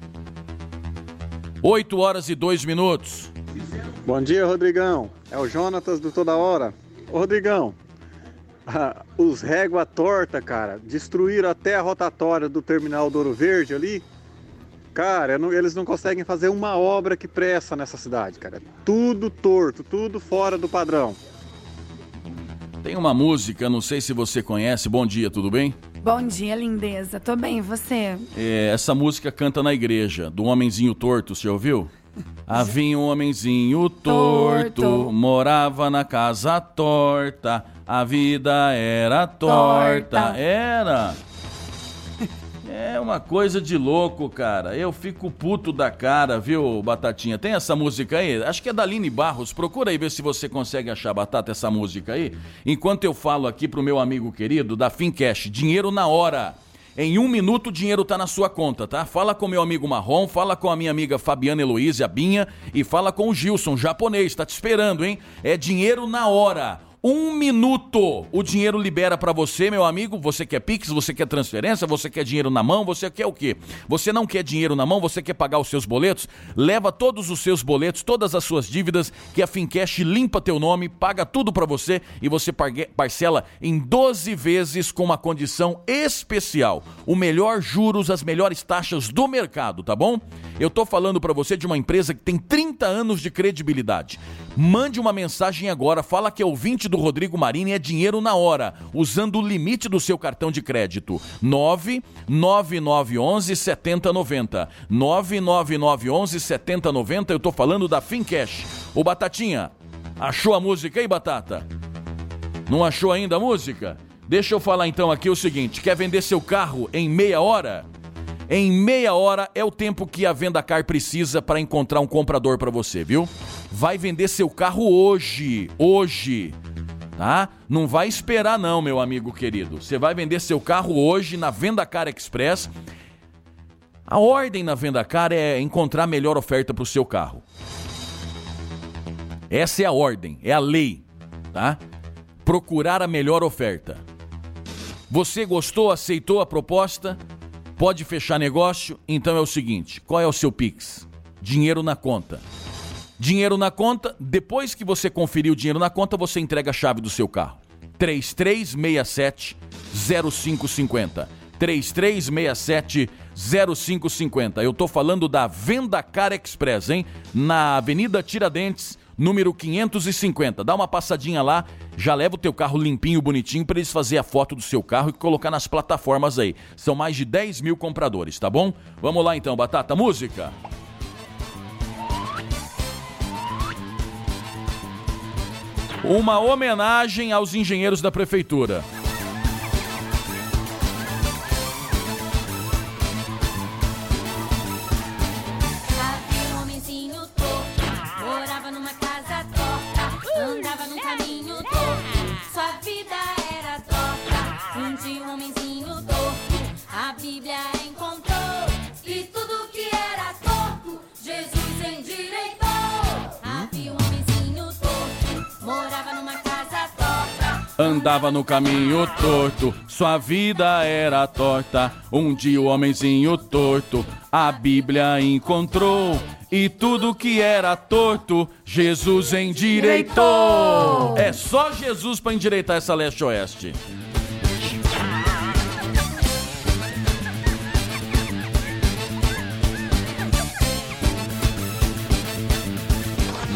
oito horas e dois minutos. Bom dia, Rodrigão. É o Jonatas do Toda Hora. Ô, Rodrigão, ah, os régua torta, cara, destruíram até a rotatória do terminal do Ouro Verde ali. Cara, não, eles não conseguem fazer uma obra que presta nessa cidade, cara. Tudo torto, tudo fora do padrão. Tem uma música, não sei se você conhece. Bom dia, tudo bem? Bom dia, lindeza. Tô bem, e você? É, essa música canta na igreja, do Homenzinho Torto, você já ouviu? Havia um homenzinho torto, torto, morava na casa torta, a vida era torta. torta. Era. É uma coisa de louco, cara. Eu fico puto da cara, viu, Batatinha? Tem essa música aí? Acho que é da Aline Barros. Procura aí ver se você consegue achar, Batata, essa música aí. Enquanto eu falo aqui pro meu amigo querido da Fincash, dinheiro na hora. Em um minuto o dinheiro tá na sua conta, tá? Fala com meu amigo Marrom, fala com a minha amiga Fabiana Heloísa Binha e fala com o Gilson, japonês, tá te esperando, hein? É dinheiro na hora. Um minuto, o dinheiro libera pra você, meu amigo. Você quer Pix, você quer transferência, você quer dinheiro na mão, você quer o quê? Você não quer dinheiro na mão, você quer pagar os seus boletos? Leva todos os seus boletos, todas as suas dívidas, que a Fincash limpa teu nome, paga tudo pra você e você parcela em doze vezes com uma condição especial. O melhor juros, as melhores taxas do mercado, tá bom? Eu tô falando pra você de uma empresa que tem trinta anos de credibilidade. Mande uma mensagem agora, fala que é ouvinte do Rodrigo Marini, é dinheiro na hora, usando o limite do seu cartão de crédito. nove nove nove um um sete zero nove zero. nove nove nove um um sete zero nove zero, eu tô falando da Fincash. Ô Batatinha, achou a música aí, Batata? Não achou ainda a música? Deixa eu falar então aqui o seguinte, quer vender seu carro em meia hora? Em meia hora é o tempo que a Vendacar precisa para encontrar um comprador para você, viu? Vai vender seu carro hoje, hoje, tá? Não vai esperar não, meu amigo querido. Você vai vender seu carro hoje na Vendacar Express. A ordem na Vendacar é encontrar a melhor oferta para o seu carro. Essa é a ordem, é a lei, tá? Procurar a melhor oferta. Você gostou, aceitou a proposta? Pode fechar negócio? Então é o seguinte, qual é o seu Pix? Dinheiro na conta. Dinheiro na conta, depois que você conferir o dinheiro na conta, você entrega a chave do seu carro. três três seis sete zero cinco cinco zero. três três seis sete zero cinco cinco zero. Eu tô falando da Vendacar Express, hein? Na Avenida Tiradentes, número quinhentos e cinquenta. Dá uma passadinha lá, já leva o teu carro limpinho, bonitinho, para eles fazer a foto do seu carro e colocar nas plataformas aí. São mais de dez mil compradores, tá bom? Vamos lá então, Batata, música. Uma homenagem aos engenheiros da prefeitura. Andava no caminho torto, sua vida era torta. Um dia o homenzinho torto a Bíblia encontrou, e tudo que era torto, Jesus endireitou. É só Jesus para endireitar essa leste-oeste.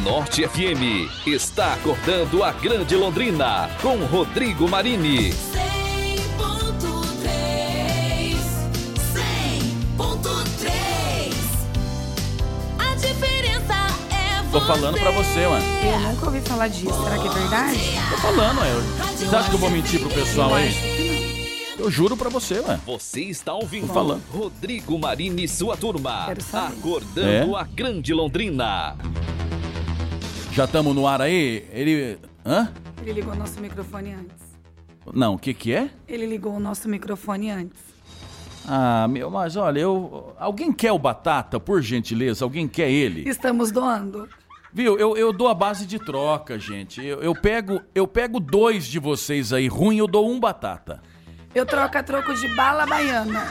Norte F M está acordando a Grande Londrina com Rodrigo Marini. cem ponto três, cem ponto três. A diferença é você. Tô falando pra você, mano. Eu nunca ouvi falar disso. Será que é verdade? Tô falando, ué. Você acha que eu vou mentir pro pessoal aí? Eu juro pra você, mano. Você está ouvindo Tô falando. Rodrigo Marini e sua turma. Acordando É? a Grande Londrina. Já estamos no ar aí? Ele... Hã? Ele ligou o nosso microfone antes. Não, o que que é? Ele ligou o nosso microfone antes. Ah, meu, mas olha, eu... Alguém quer o Batata, por gentileza? Alguém quer ele? Estamos doando. Viu, eu, eu dou a base de troca, gente. Eu, eu, pego, eu pego dois de vocês aí ruim, eu dou um Batata. Eu troco a troco de bala baiana.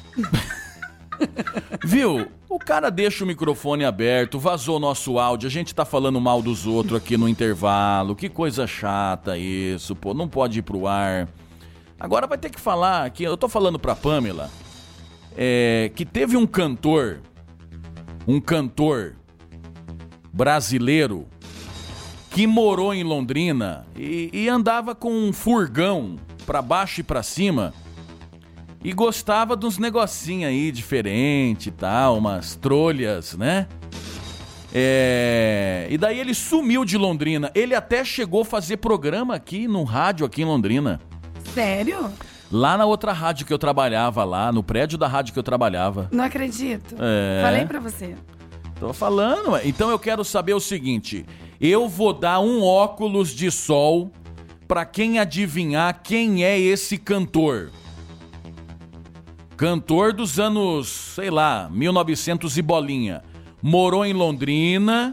Viu? O cara deixa o microfone aberto, vazou o nosso áudio, a gente tá falando mal dos outros aqui no intervalo. Que coisa chata isso, pô, não pode ir pro ar. Agora vai ter que falar aqui, eu tô falando pra Pamela, é, que teve um cantor, um cantor brasileiro que morou em Londrina e, e andava com um furgão pra baixo e pra cima e gostava de uns negocinhos aí diferente e tal, umas trolhas, né? É... E daí ele sumiu de Londrina. Ele até chegou a fazer programa aqui no rádio aqui em Londrina. Sério? Lá na outra rádio que eu trabalhava lá, no prédio da rádio que eu trabalhava. Não acredito. É. Falei pra você. Tô falando, ué. Então eu quero saber o seguinte: eu vou dar um óculos de sol pra quem adivinhar quem é esse cantor. Cantor dos anos, sei lá, mil e novecentos e bolinha. Morou em Londrina,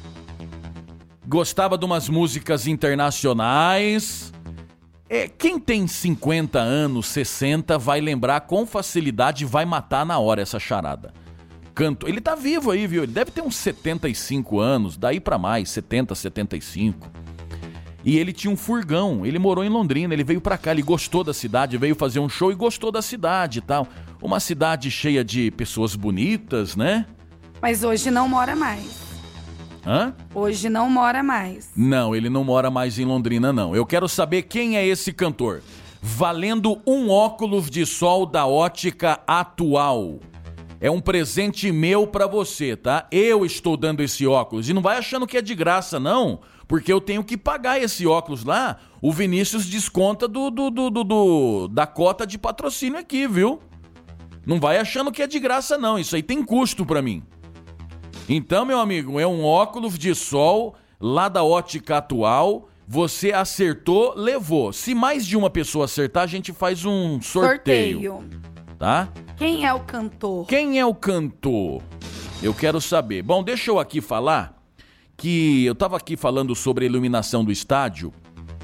gostava de umas músicas internacionais. É, quem tem cinquenta anos, sessenta, vai lembrar com facilidade e vai matar na hora essa charada. Canto, ele tá vivo aí, viu? Ele deve ter uns setenta e cinco anos, daí pra mais, setenta, setenta e cinco. E ele tinha um furgão, ele morou em Londrina, ele veio pra cá, ele gostou da cidade, veio fazer um show e gostou da cidade e tal. Uma cidade cheia de pessoas bonitas, né? Mas hoje não mora mais. Hã? Hoje não mora mais. Não, ele não mora mais em Londrina, não. Eu quero saber quem é esse cantor. Valendo um óculos de sol da Ótica Atual. É um presente meu pra você, tá? Eu estou dando esse óculos. E não vai achando que é de graça, não. Porque eu tenho que pagar esse óculos lá. O Vinícius desconta do, do, do, do, do, da cota de patrocínio aqui, viu? Não vai achando que é de graça, não. Isso aí tem custo pra mim. Então, meu amigo, é um óculos de sol lá da Ótica Atual. Você acertou, levou. Se mais de uma pessoa acertar, a gente faz um sorteio. Sorteio. Tá? Quem é o cantor? Quem é o cantor? Eu quero saber. Bom, deixa eu aqui falar que eu tava aqui falando sobre a iluminação do estádio,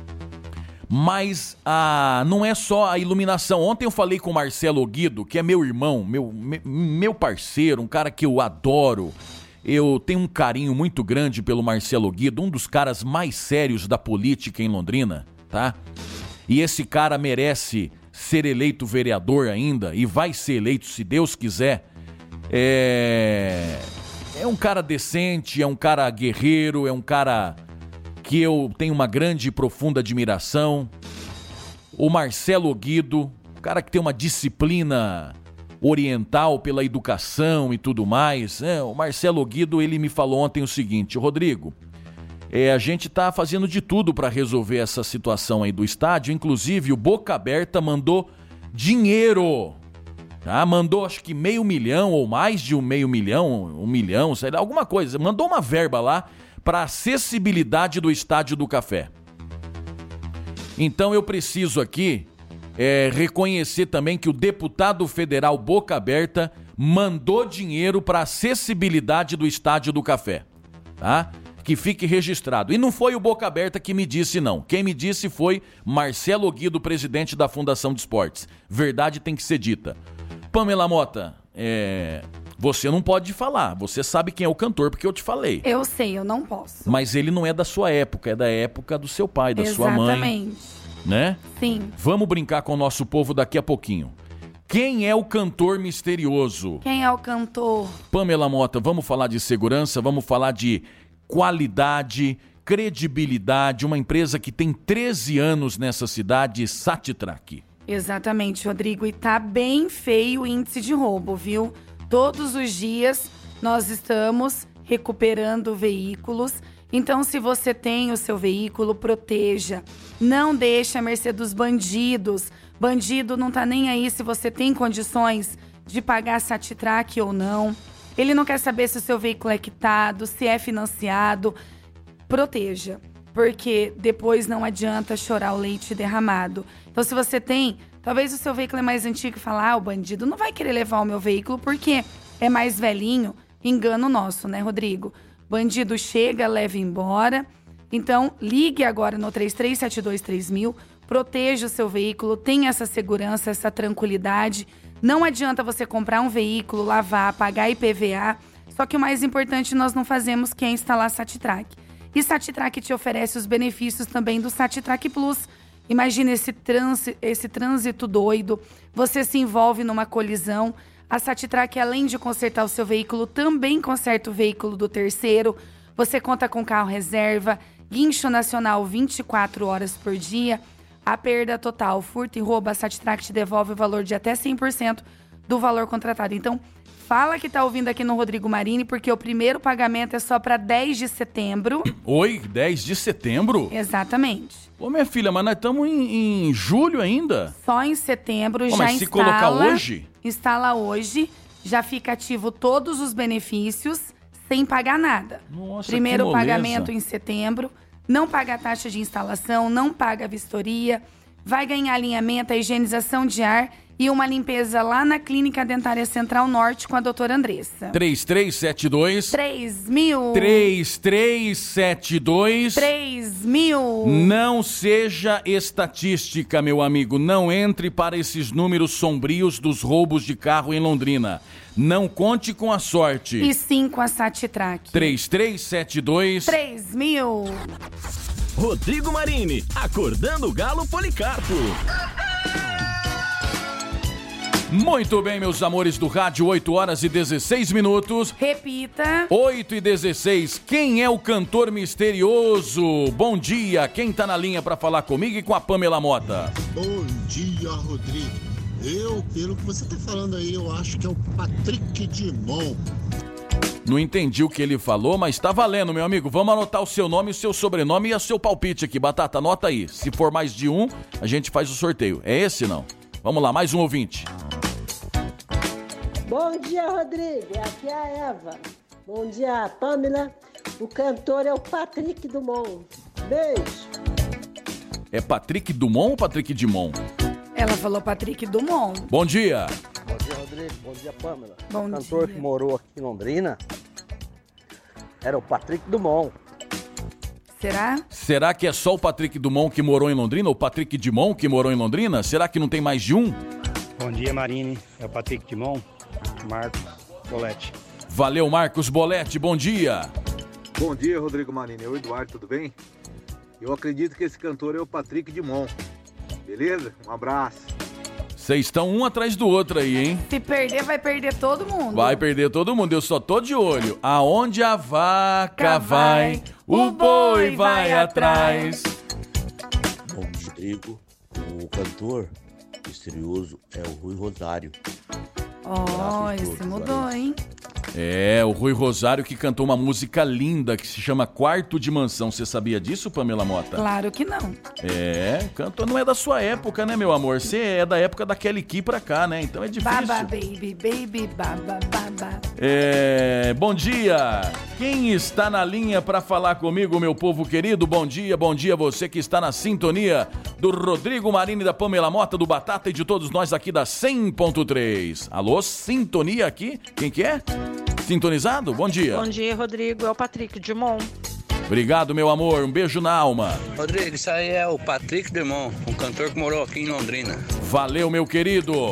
mas a, não é só a iluminação. Ontem eu falei com o Marcelo Guido, que é meu irmão, meu, meu parceiro, um cara que eu adoro. Eu tenho um carinho muito grande pelo Marcelo Guido, um dos caras mais sérios da política em Londrina, tá? E esse cara merece ser eleito vereador ainda, e vai ser eleito se Deus quiser. É... É um cara decente, é um cara guerreiro, é um cara que eu tenho uma grande e profunda admiração. O Marcelo Guido, um cara que tem uma disciplina oriental pela educação e tudo mais. É, o Marcelo Guido, ele me falou ontem o seguinte: Rodrigo, é, a gente tá fazendo de tudo para resolver essa situação aí do estádio, inclusive o Boca Aberta mandou dinheiro. Ah, mandou acho que meio milhão ou mais de um meio milhão, um milhão, sei lá, alguma coisa. Mandou uma verba lá para acessibilidade do Estádio do Café. Então eu preciso aqui é, reconhecer também que o deputado federal Boca Aberta mandou dinheiro para acessibilidade do Estádio do Café, tá? Que fique registrado. E não foi o Boca Aberta que me disse, não. Quem me disse foi Marcelo Guido, presidente da Fundação de Esportes. Verdade tem que ser dita. Pamela Mota, é... você não pode falar. Você sabe quem é o cantor, porque eu te falei. Eu sei, eu não posso. Mas ele não é da sua época, é da época do seu pai, da sua mãe. Exatamente. Né? Sim. Vamos brincar com o nosso povo daqui a pouquinho. Quem é o cantor misterioso? Quem é o cantor? Pamela Mota, vamos falar de segurança, vamos falar de qualidade, credibilidade, uma empresa que tem treze anos nessa cidade, Satitrac. Exatamente, Rodrigo, e tá bem feio o índice de roubo, viu? Todos os dias nós estamos recuperando veículos. Então, se você tem o seu veículo, proteja. Não deixe a mercê dos bandidos. Bandido não tá nem aí se você tem condições de pagar Satitrac ou não. Ele não quer saber se o seu veículo é quitado, se é financiado. Proteja, porque depois não adianta chorar o leite derramado. Então, se você tem, talvez o seu veículo é mais antigo e fala, ah, o bandido não vai querer levar o meu veículo porque é mais velhinho. Engano nosso, né, Rodrigo? Bandido chega, leva embora. Então, ligue agora no três três sete dois três mil, proteja o seu veículo, tenha essa segurança, essa tranquilidade. Não adianta você comprar um veículo, lavar, pagar I P V A, só que o mais importante nós não fazemos, que é instalar Satitrac. E Satitrac te oferece os benefícios também do Satitrac Plus. Imagina esse, trans, esse trânsito doido, você se envolve numa colisão. A Satitrac, além de consertar o seu veículo, também conserta o veículo do terceiro. Você conta com carro reserva, guincho nacional vinte e quatro horas por dia. A perda total, furto e roubo, a Satitrac te devolve o valor de até cem por cento do valor contratado. Então, fala que tá ouvindo aqui no Rodrigo Marini, porque o primeiro pagamento é só para dez de setembro. Oi, dez de setembro? Exatamente. Ô, minha filha, mas nós estamos em, em julho ainda? Só em setembro. Ô, já mas se instala, colocar hoje? Instala hoje, já fica ativo todos os benefícios sem pagar nada. Nossa, primeiro que moleza. pagamento em setembro, não paga a taxa de instalação, não paga a vistoria, vai ganhar alinhamento, a higienização de ar e uma limpeza lá na Clínica Dentária Central Norte com a doutora Andressa. três três sete dois três mil. três três sete dois três mil. Não seja estatística, meu amigo. Não entre para esses números sombrios dos roubos de carro em Londrina. Não conte com a sorte. E sim com a Satitrac. três três sete dois três mil. Rodrigo Marini, acordando o Galo Policarpo. Muito bem, meus amores do rádio, oito horas e dezesseis minutos. Repita. oito e dezesseis. Quem é o cantor misterioso? Bom dia. Quem tá na linha pra falar comigo e com a Pamela Mota? Bom dia, Rodrigo. Eu, pelo que você tá falando aí, eu acho que é o Patrick Dimon. Não entendi o que ele falou, mas tá valendo, meu amigo. Vamos anotar o seu nome, o seu sobrenome e o seu palpite aqui. Batata, anota aí. Se for mais de um, a gente faz o sorteio. É esse, não? Vamos lá, mais um ouvinte. Bom dia, Rodrigo. Aqui é a Eva. Bom dia, Pamela. O cantor é o Patrick Dumont. Beijo. É Patrick Dumont ou Patrick Dimon? Ela falou Patrick Dumont. Bom dia. Bom dia, Rodrigo. Bom dia, Pamela. Bom o cantor dia. que morou aqui em Londrina era o Patrick Dumont. Será? Será que é só o Patrick Dumont que morou em Londrina? Ou o Patrick Dimon que morou em Londrina? Será que não tem mais de um? Bom dia, Marini. É o Patrick Dimon. Marcos Boletti. Valeu, Marcos Boletti. Bom dia. Bom dia, Rodrigo Marini. Oi, Eduardo, tudo bem? Eu acredito que esse cantor é o Patrick Dimon. Beleza? Um abraço. Vocês estão um atrás do outro aí, hein? Se perder, vai perder todo mundo. Vai perder todo mundo, eu só tô de olho. Aonde a vaca vai, o boi vai atrás. Bom, Rodrigo, o cantor misterioso é o Rui Rosário. Ó, oh, esse mudou, hein? É, o Rui Rosário que cantou uma música linda que se chama Quarto de Mansão. Você sabia disso, Pamela Mota? Claro que não. É, cantor não é da sua época, né, meu amor? Você é da época da Kelly Key pra cá, né? Então é difícil. Baba, baby, baby, baba, baba. É, bom dia. Quem está na linha pra falar comigo, meu povo querido? Bom dia, bom dia você que está na sintonia do Rodrigo Marini, da Pamela Mota, do Batata e de todos nós aqui da cem ponto três. Alô, sintonia aqui? Quem que é? Sintonizado? Bom dia. Bom dia, Rodrigo. É o Patrick Dimon. Obrigado, meu amor. Um beijo na alma. Rodrigo, isso aí é o Patrick Dimon, um cantor que morou aqui em Londrina. Valeu, meu querido. Bom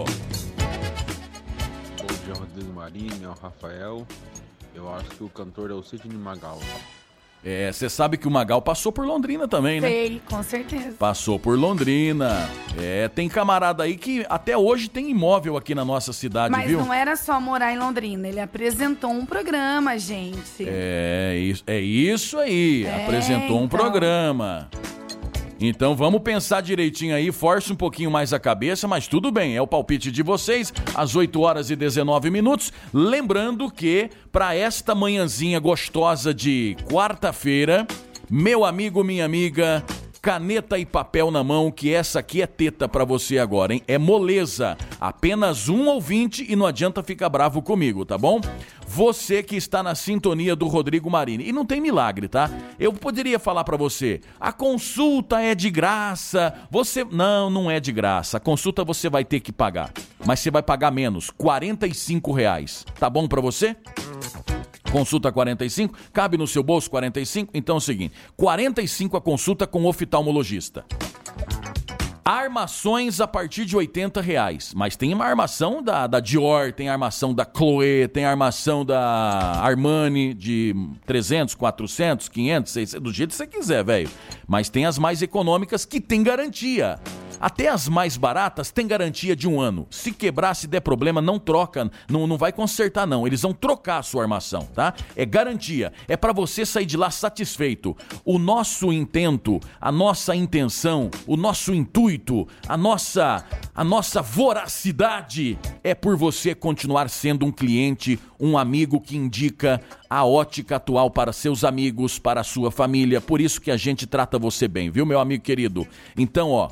dia, Rodrigo Marini, é o Rafael. Eu acho que o cantor é o Sidney Magal. É, você sabe que o Magal passou por Londrina também, né? Sei, com certeza. Passou por Londrina. É, tem camarada aí que até hoje tem imóvel aqui na nossa cidade, Mas viu? não era só morar em Londrina, ele apresentou um programa, gente. É isso, é isso aí, É, apresentou um então. programa. Então vamos pensar direitinho aí, force um pouquinho mais a cabeça, mas tudo bem, é o palpite de vocês, às oito horas e dezenove minutos. Lembrando que para esta manhãzinha gostosa de quarta-feira, meu amigo, minha amiga, caneta e papel na mão, que essa aqui é teta pra você agora, hein? É moleza, apenas um ouvinte e não adianta ficar bravo comigo, tá bom? Você que está na sintonia do Rodrigo Marini. E não tem milagre, tá? Eu poderia falar pra você, a consulta é de graça, você... Não, não é de graça, a consulta você vai ter que pagar, mas você vai pagar menos, quarenta e cinco reais, tá bom pra você? Consulta quarenta e cinco, cabe no seu bolso quarenta e cinco? Então é o seguinte, quarenta e cinco a consulta com oftalmologista. Armações a partir de oitenta reais, mas tem uma armação da, da Dior, tem armação da Chloé, tem armação da Armani de trezentos, quatrocentos, quinhentos, seiscentos, do jeito que você quiser, velho. Mas tem as mais econômicas que tem garantia. Até as mais baratas têm garantia de um ano. Se quebrar, se der problema, não troca, não, não vai consertar não. Eles vão trocar a sua armação, tá? É garantia. É pra você sair de lá satisfeito. O nosso intento, a nossa intenção, o nosso intuito, a nossa, a nossa voracidade é por você continuar sendo um cliente, um amigo que indica a ótica atual para seus amigos, para a sua família. Por isso que a gente trata você bem, viu, meu amigo querido? Então, ó...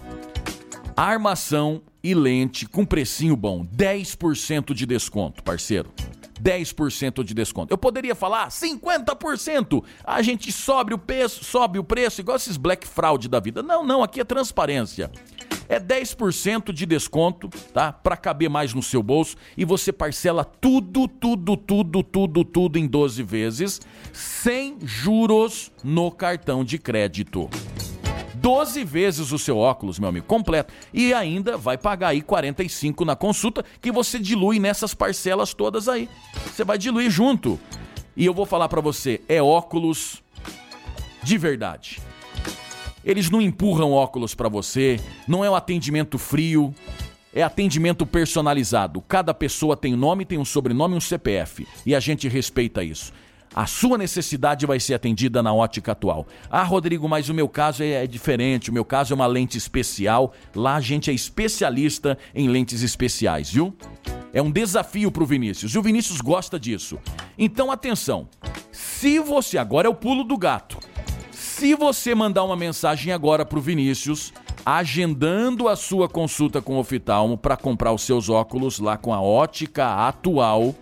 armação e lente com precinho bom, dez por cento de desconto, parceiro. dez por cento de desconto. Eu poderia falar cinquenta por cento. A gente sobe o preço, sobe o preço igual esses Black Fraud da vida. Não, não, aqui é transparência. É dez por cento de desconto, tá? Pra caber mais no seu bolso e você parcela tudo, tudo, tudo, tudo, tudo em doze vezes, sem juros no cartão de crédito. doze vezes o seu óculos, meu amigo, completo. E ainda vai pagar aí quarenta e cinco na consulta, que você dilui nessas parcelas todas aí. Você vai diluir junto. E eu vou falar pra você, é óculos de verdade. Eles não empurram óculos pra você, não é um atendimento frio, é atendimento personalizado. Cada pessoa tem um nome, tem um sobrenome e um C P F. E a gente respeita isso. A sua necessidade vai ser atendida na ótica atual. Ah, Rodrigo, mas o meu caso é, é diferente, o meu caso é uma lente especial. Lá a gente é especialista em lentes especiais, viu? É um desafio pro Vinícius, e o Vinícius gosta disso. Então, atenção, se você, agora é o pulo do gato, se você mandar uma mensagem agora pro Vinícius, agendando a sua consulta com o oftalmo para comprar os seus óculos lá com a ótica atual...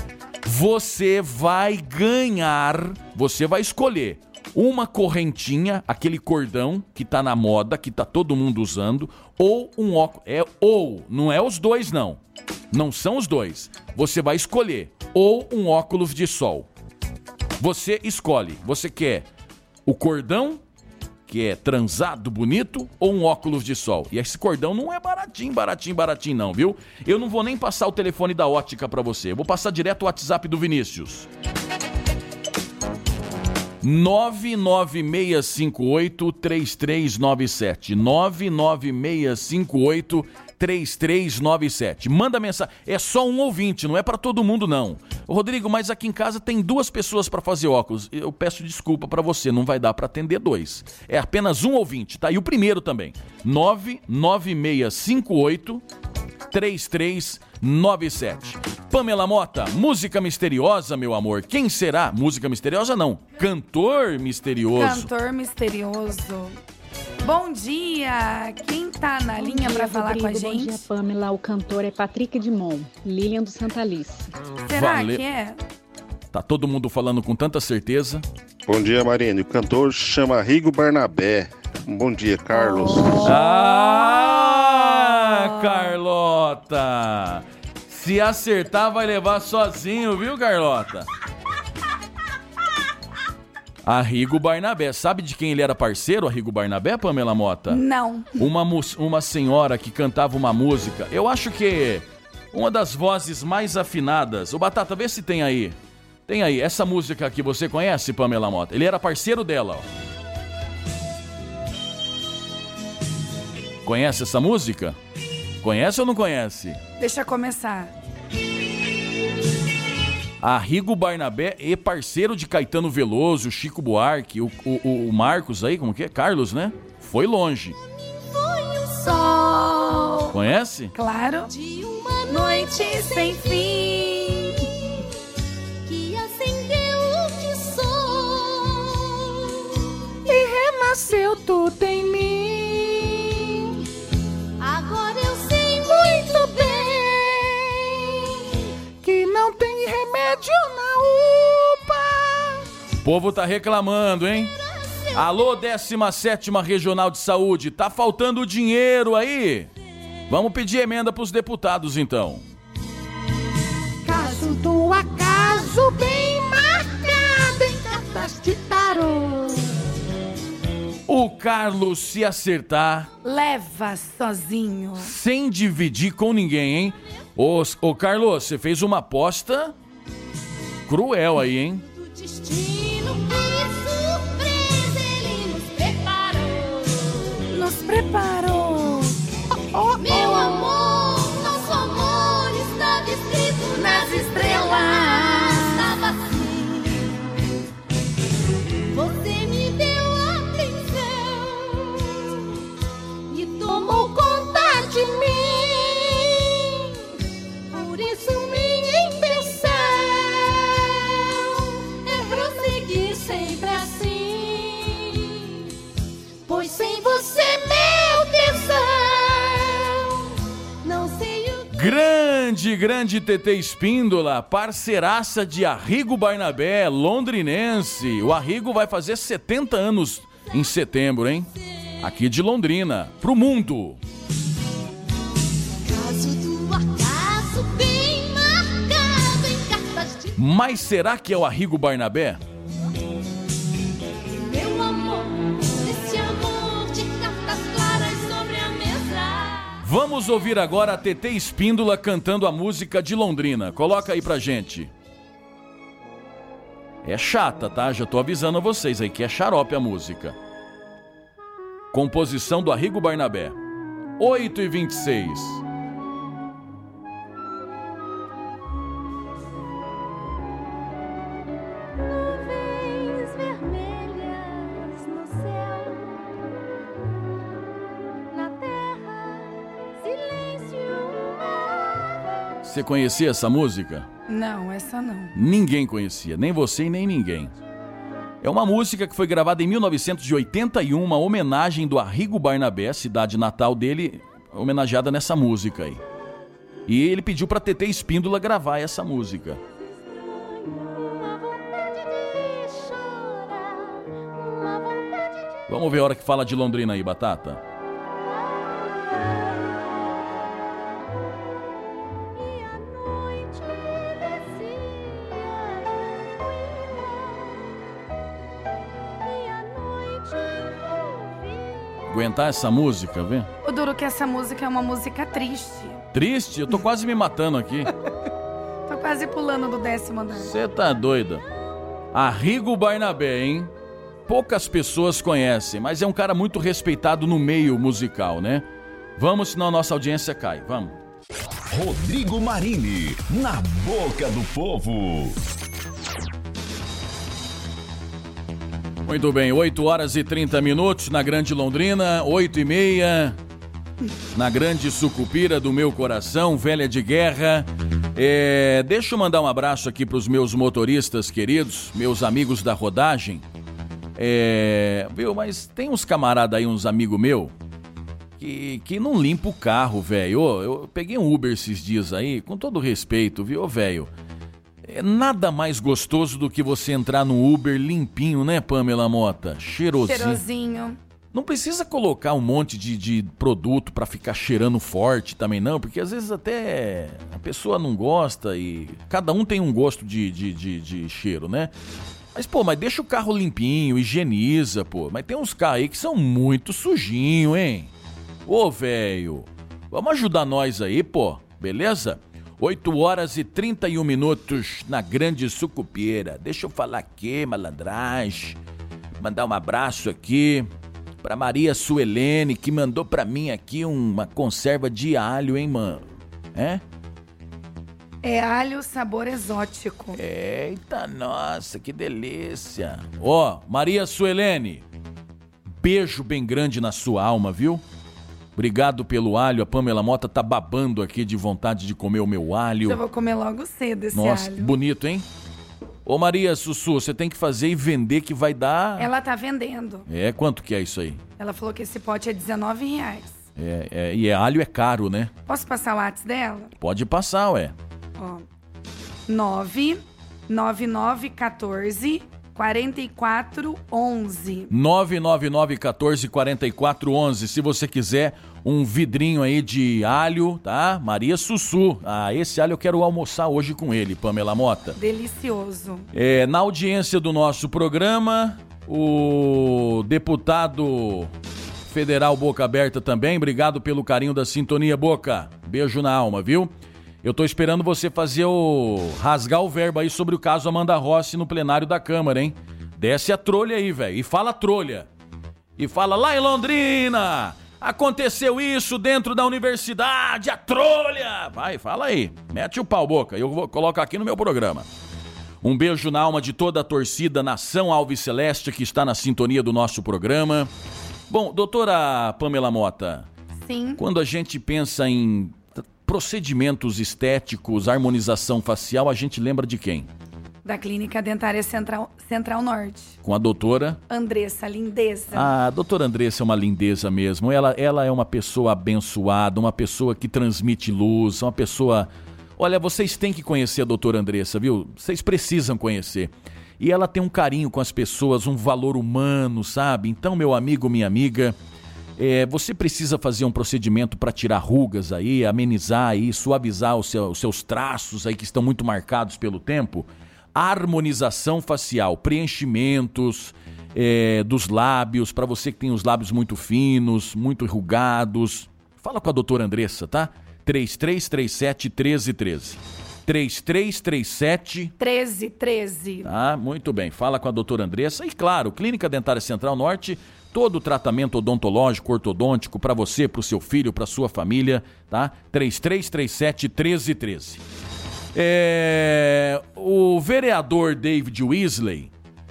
você vai ganhar, você vai escolher uma correntinha, aquele cordão que tá na moda, que tá todo mundo usando, ou um óculos, é ou, não é os dois não, não são os dois, você vai escolher ou um óculos de sol. Você escolhe, você quer o cordão, que é transado, bonito, ou um óculos de sol. E esse cordão não é baratinho, baratinho, baratinho não, viu? Eu não vou nem passar o telefone da ótica pra você, eu vou passar direto o WhatsApp do Vinícius. nove nove seis cinco oito, três três nove sete. nove nove seis cinco oito, três três nove sete. Manda mensagem. É só um ouvinte, não é pra todo mundo não. Rodrigo, mas aqui em casa tem duas pessoas pra fazer óculos. Eu peço desculpa pra você, não vai dar pra atender dois. É apenas um ouvinte, tá? E o primeiro também. nove nove seis cinco oito, três três nove sete. Pamela Mota, música misteriosa, meu amor. Quem será? Música misteriosa não. Cantor misterioso. Cantor misterioso. Bom dia! Quem tá na Bom linha dia, pra falar Rodrigo, com a gente? Bom dia, Pamela. O cantor é Patrick Dumont, Lilian do Santa Alice. Será Vale- que é? Tá todo mundo falando com tanta certeza. Bom dia, Marine. O cantor chama Rigo Barnabé. Bom dia, Carlos. Ah, Carlota! Se acertar, vai levar sozinho, viu, Carlota? Arrigo Barnabé. Sabe de quem ele era parceiro, Arrigo Barnabé, Pamela Mota? Não. Uma, mu- uma senhora que cantava uma música. Eu acho que uma das vozes mais afinadas. Ô, Batata, vê se tem aí. Tem aí, essa música aqui, você conhece, Pamela Mota? Ele era parceiro dela, ó. Conhece essa música? Conhece ou não conhece? Deixa eu começar. Arrigo Barnabé e parceiro de Caetano Veloso, Chico Buarque, o, o, o Marcos aí, como que é? Carlos, né? Foi longe. Foi o sol. Conhece? Claro. De uma noite sem fim que acendeu de sol e renasceu tudo em mim. Agora eu sei muito bem que não tem remédio na U P A. O povo tá reclamando, hein? Alô, décima sétima Regional de Saúde, tá faltando dinheiro aí? Vamos pedir emenda pros deputados, então. Caso do acaso bem marcado em cartas de tarô. O Carlos, se acertar, leva sozinho, sem dividir com ninguém, hein? Ô, ô Carlos, você fez uma aposta cruel aí, hein? Destino, que surpresa ele nos preparou. Nos preparou. Oh, oh, meu amor, nosso amor estava escrito nas estrelas. Estava assim. Você me deu atenção e tomou conta de mim. Por isso minha intenção é prosseguir sempre assim. Pois sem você, meu tesão, não sei o que. Grande, grande T T Espíndola, parceiraça de Arrigo Barnabé, londrinense. O Arrigo vai fazer setenta anos em setembro, hein? Aqui de Londrina, pro mundo. Caso do acaso bem marcado em cartas de Mas será que é o Arrigo Barnabé? meu amor, esse amor de cartas claras sobre a mesa. Vamos ouvir agora a T T Espíndola cantando a música de Londrina. Coloca aí pra gente. É chata, tá? Já tô avisando a vocês aí que é xarope a música. Composição do Arrigo Barnabé. oito e vinte e seis. Nuvens vermelhas no céu, na terra, silêncio. Você conhecia essa música? Não, essa não. Ninguém conhecia, nem você e nem ninguém. É uma música que foi gravada em mil novecentos e oitenta e um, uma homenagem do Arrigo Barnabé, cidade natal dele, homenageada nessa música aí. E ele pediu pra T T Espíndola gravar essa música. Vamos ver a hora que fala de Londrina aí, Batata. Aguentar essa música, vê? O duro que essa música é uma música triste. Triste? Eu tô quase me matando aqui. Tô quase pulando do décimo andar. Você tá doida? Arrigo Barnabé, hein? Poucas pessoas conhecem, mas é um cara muito respeitado no meio musical, né? Vamos, senão a nossa audiência cai. Vamos. Rodrigo Marini, na boca do povo. Muito bem, oito horas e trinta minutos na Grande Londrina, oito e meia, na Grande Sucupira do meu coração, velha de guerra. É, deixa eu mandar um abraço aqui para os meus motoristas queridos, meus amigos da rodagem. É, viu, mas tem uns camaradas aí, uns amigos meus, que, que não limpa o carro, velho. Eu peguei um Uber esses dias aí, com todo respeito, viu, velho? É nada mais gostoso do que você entrar no Uber limpinho, né, Pamela Mota? Cheirosinho. Cheirosinho. Não precisa colocar um monte de, de produto pra ficar cheirando forte também não, porque às vezes até a pessoa não gosta e cada um tem um gosto de, de, de, de cheiro, né? Mas, pô, mas deixa o carro limpinho, higieniza, pô. Mas tem uns carros aí que são muito sujinhos, hein? Ô, velho, vamos ajudar nós aí, pô, beleza? oito horas e trinta e um minutos na Grande Sucupira. Deixa eu falar aqui, malandragem. Mandar um abraço aqui pra Maria Suelene, que mandou pra mim aqui uma conserva de alho, hein, mano? É? É alho sabor exótico. Eita, nossa, que delícia. Ó, Maria Suelene, beijo bem grande na sua alma, viu? Obrigado pelo alho. A Pamela Mota tá babando aqui de vontade de comer o meu alho. Eu vou comer logo cedo esse Nossa, alho. bonito, hein? Ô Maria Sussu, você tem que fazer e vender que vai dar... Ela tá vendendo. É, quanto que é isso aí? Ela falou que esse pote é dezenove reais. É, é, e é, alho é caro, né? Posso passar o WhatsApp dela? Pode passar, ué. Ó, nove nove nove um quatro, quatro quatro um um. nove nove nove um quatro, quatro quatro um um. Se você quiser um vidrinho aí de alho, tá? Maria Sussu. Ah, esse alho eu quero almoçar hoje com ele, Pamela Mota. Delicioso. É, na audiência do nosso programa, o deputado federal Boca Aberta também. Obrigado pelo carinho da sintonia, Boca. Beijo na alma, viu? Eu tô esperando você fazer o... rasgar o verbo aí sobre o caso Amanda Rossi no plenário da Câmara, hein? Desce a trolha aí, velho. E fala trolha. E fala, lá em Londrina, aconteceu isso dentro da universidade, a trolha. Vai, fala aí. Mete o pau, Boca. Eu vou colocar aqui no meu programa. Um beijo na alma de toda a torcida Nação Alves Celeste que está na sintonia do nosso programa. Bom, doutora Pamela Mota. Sim. Quando a gente pensa em procedimentos estéticos, harmonização facial, a gente lembra de quem? Da Clínica Dentária Central, Central Norte. Com a doutora? Andressa, lindeza. Ah, a doutora Andressa é uma lindeza mesmo. Ela, ela é uma pessoa abençoada, uma pessoa que transmite luz, uma pessoa... Olha, vocês têm que conhecer a doutora Andressa, viu? Vocês precisam conhecer. E ela tem um carinho com as pessoas, um valor humano, sabe? Então, meu amigo, minha amiga... É, você precisa fazer um procedimento para tirar rugas aí, amenizar aí, suavizar os, seu, os seus traços aí que estão muito marcados pelo tempo. Harmonização facial, preenchimentos é, dos lábios, para você que tem os lábios muito finos, muito enrugados. Fala com a doutora Andressa, tá? três três três sete, um três um três. três três três sete... treze treze. Ah, muito bem. Fala com a doutora Andressa. E claro, Clínica Dentária Central Norte... Todo o tratamento odontológico, ortodôntico para você, para o seu filho, para sua família, tá? três três três sete, um três um três. É... O vereador David Weasley...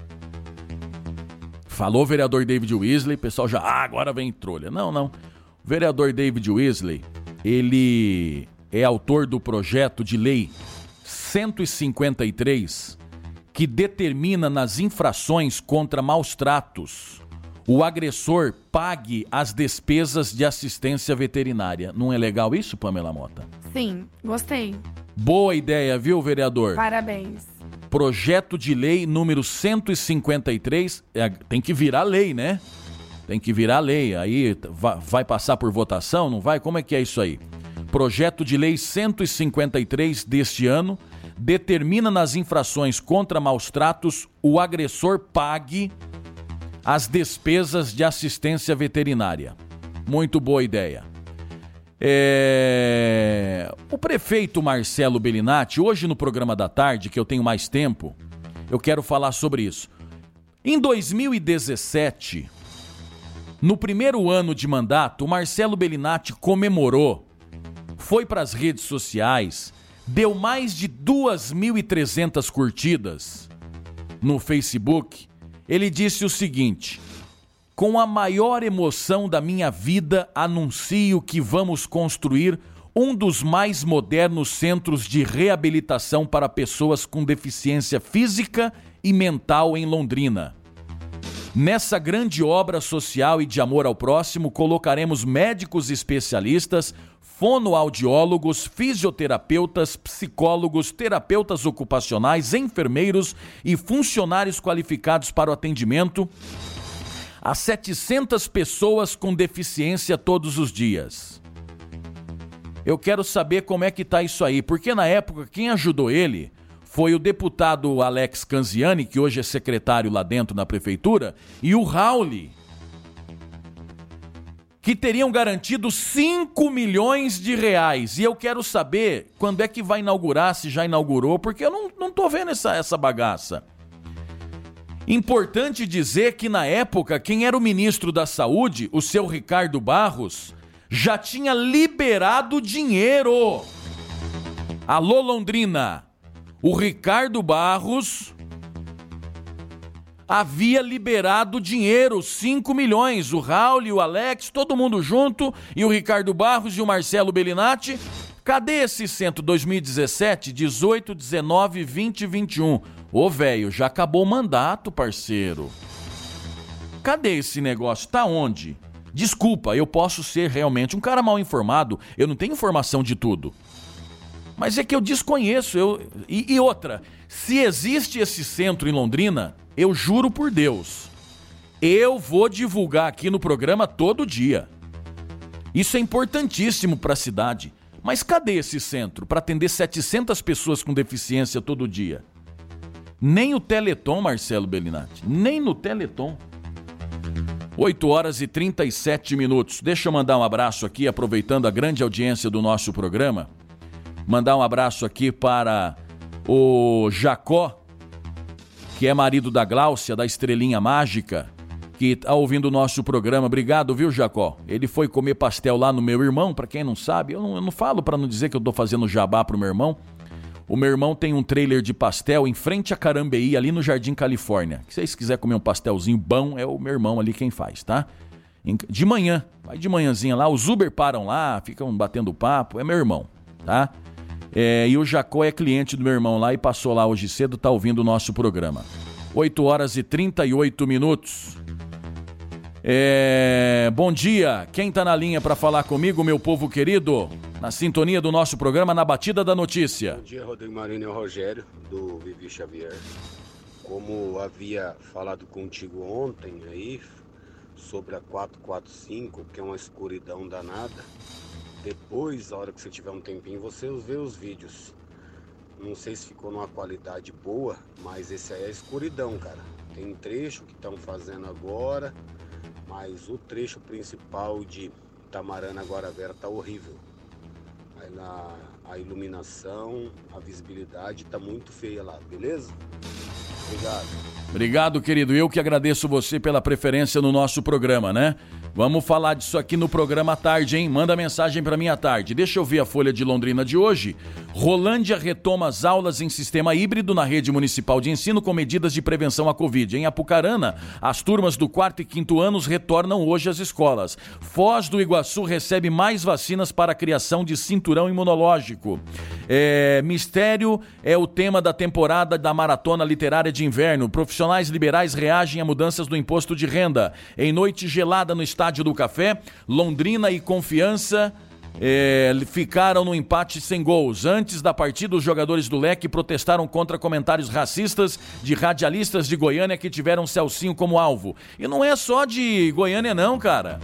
Falou vereador David Weasley, pessoal já... Ah, agora vem trolha. Não, não. O vereador David Weasley, ele é autor do projeto de lei cento e cinquenta e três, que determina nas infrações contra maus tratos... o agressor pague as despesas de assistência veterinária. Não é legal isso, Pamela Mota? Sim, gostei. Boa ideia, viu, vereador? Parabéns. Projeto de lei número cento e cinquenta e três, é, tem que virar lei, né? Tem que virar lei. Aí vai, vai passar por votação, não vai? Como é que é isso aí? Projeto de lei cento e cinquenta e três deste ano determina nas infrações contra maus tratos o agressor pague as despesas de assistência veterinária. Muito boa ideia. É... O prefeito Marcelo Bellinati, hoje no programa da tarde, que eu tenho mais tempo, eu quero falar sobre isso. Em dois mil e dezessete, no primeiro ano de mandato, o Marcelo Bellinati comemorou, foi para as redes sociais, deu mais de duas mil e trezentas curtidas no Facebook. Ele disse o seguinte: com a maior emoção da minha vida, anuncio que vamos construir um dos mais modernos centros de reabilitação para pessoas com deficiência física e mental em Londrina. Nessa grande obra social e de amor ao próximo, colocaremos médicos especialistas, fonoaudiólogos, fisioterapeutas, psicólogos, terapeutas ocupacionais, enfermeiros e funcionários qualificados para o atendimento a setecentas pessoas com deficiência todos os dias. Eu quero saber como é que está isso aí, porque na época quem ajudou ele foi o deputado Alex Canziani, que hoje é secretário lá dentro na prefeitura, e o Rauli, que teriam garantido cinco milhões de reais. E eu quero saber quando é que vai inaugurar, se já inaugurou, porque eu não, não tô vendo essa, essa bagaça. Importante dizer que na época, quem era o ministro da Saúde, o seu Ricardo Barros, já tinha liberado dinheiro. Alô, Londrina, o Ricardo Barros havia liberado dinheiro, cinco milhões. O Raul, o Alex, todo mundo junto, e o Ricardo Barros e o Marcelo Bellinati. Cadê esse centro? dois mil e dezessete, dezoito, dezenove, vinte, vinte e um. Ô, velho, já acabou o mandato, parceiro. Cadê esse negócio? Tá onde? Desculpa, eu posso ser realmente um cara mal informado, eu não tenho informação de tudo. Mas é que eu desconheço. Eu... E, e outra, se existe esse centro em Londrina, eu juro por Deus, eu vou divulgar aqui no programa todo dia. Isso é importantíssimo para a cidade. Mas cadê esse centro para atender setecentas pessoas com deficiência todo dia? Nem o Teleton, Marcelo Bellinati, nem no Teleton. oito horas e trinta e sete minutos. Deixa eu mandar um abraço aqui, aproveitando a grande audiência do nosso programa. Mandar um abraço aqui para o Jacó, que é marido da Gláucia, da Estrelinha Mágica, que está ouvindo o nosso programa. Obrigado, viu, Jacó? Ele foi comer pastel lá no meu irmão, para quem não sabe. Eu não, eu não falo para não dizer que eu estou fazendo jabá pro meu irmão. O meu irmão tem um trailer de pastel em frente a Carambeí, ali no Jardim Califórnia. Se vocês quiserem comer um pastelzinho bom, é o meu irmão ali quem faz, tá? De manhã, vai de manhãzinha lá, os Uber param lá, ficam batendo papo, é meu irmão, tá? É, e o Jacó é cliente do meu irmão lá e passou lá hoje cedo, tá ouvindo o nosso programa. oito horas e trinta e oito minutos. É, bom dia, quem tá na linha para falar comigo, meu povo querido? Na sintonia do nosso programa, na batida da notícia. Bom dia, Rodrigo Marinho e o Rogério, do Vivi Xavier. Como havia falado contigo ontem aí, sobre a quatrocentos e quarenta e cinco, que é uma escuridão danada, depois, a hora que você tiver um tempinho, você vê os vídeos. Não sei se ficou numa qualidade boa, mas esse aí é a escuridão, cara. Tem trecho que estão fazendo agora, mas o trecho principal de Tamarana Agora Vera tá horrível. Aí na, a iluminação, a visibilidade tá muito feia lá, beleza? Obrigado. Obrigado, querido. Eu que agradeço você pela preferência no nosso programa, né? Vamos falar disso aqui no programa à tarde, hein? Manda mensagem para mim à tarde. Deixa eu ver a Folha de Londrina de hoje. Rolândia retoma as aulas em sistema híbrido na rede municipal de ensino com medidas de prevenção à Covid. Em Apucarana, as turmas do quarto e quinto anos retornam hoje às escolas. Foz do Iguaçu recebe mais vacinas para a criação de cinturão imunológico. É, mistério é o tema da temporada da Maratona Literária de Inverno. Profissionais liberais reagem a mudanças do imposto de renda. Em noite gelada no estado Estádio do Café, Londrina e Confiança é, ficaram no empate sem gols. Antes da partida, os jogadores do Leque protestaram contra comentários racistas de radialistas de Goiânia que tiveram Celcinho como alvo. E não é só de Goiânia não, cara.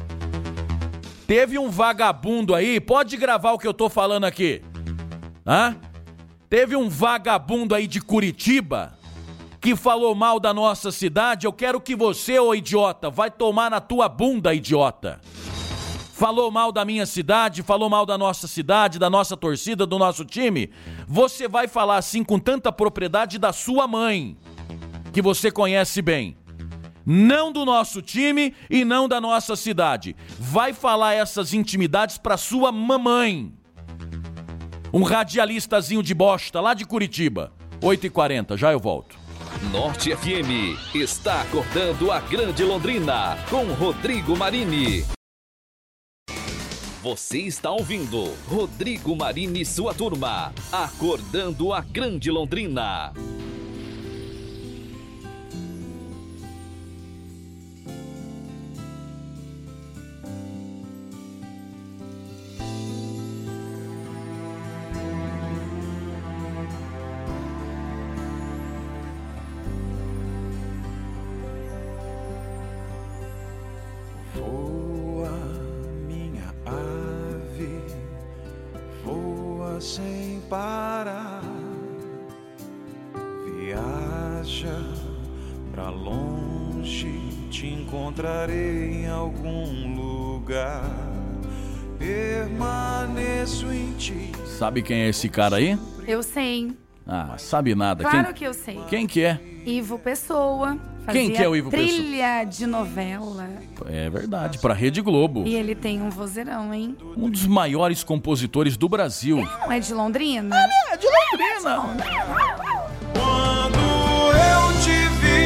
Teve um vagabundo aí, pode gravar o que eu tô falando aqui. Hã? Teve um vagabundo aí de Curitiba que falou mal da nossa cidade. Eu quero que você, ô idiota, vai tomar na tua bunda, idiota. Falou mal da minha cidade, falou mal da nossa cidade, da nossa torcida, do nosso time. Você vai falar assim com tanta propriedade da sua mãe, que você conhece bem. Não do nosso time e não da nossa cidade. Vai falar essas intimidades pra sua mamãe. Um radialistazinho de bosta lá de Curitiba. oito e quarenta, já eu volto. Norte F M está acordando a grande Londrina com Rodrigo Marini. Você está ouvindo Rodrigo Marini e sua turma, acordando a grande Londrina. Sem parar, viaja pra longe, te encontrarei em algum lugar. lugar. Permaneço em ti. Sabe quem é esse cara aí? Eu sei. Ah, sabe nada. Claro quem... que eu sei. Quem que é? Ivo Pessoa. Quem que é o Ivo Pessoa? Trilha de novela. É verdade, pra Rede Globo. E ele tem um vozeirão, hein? Um dos maiores compositores do Brasil. Ele não é de Londrina? Ele é de Londrina. Quando eu te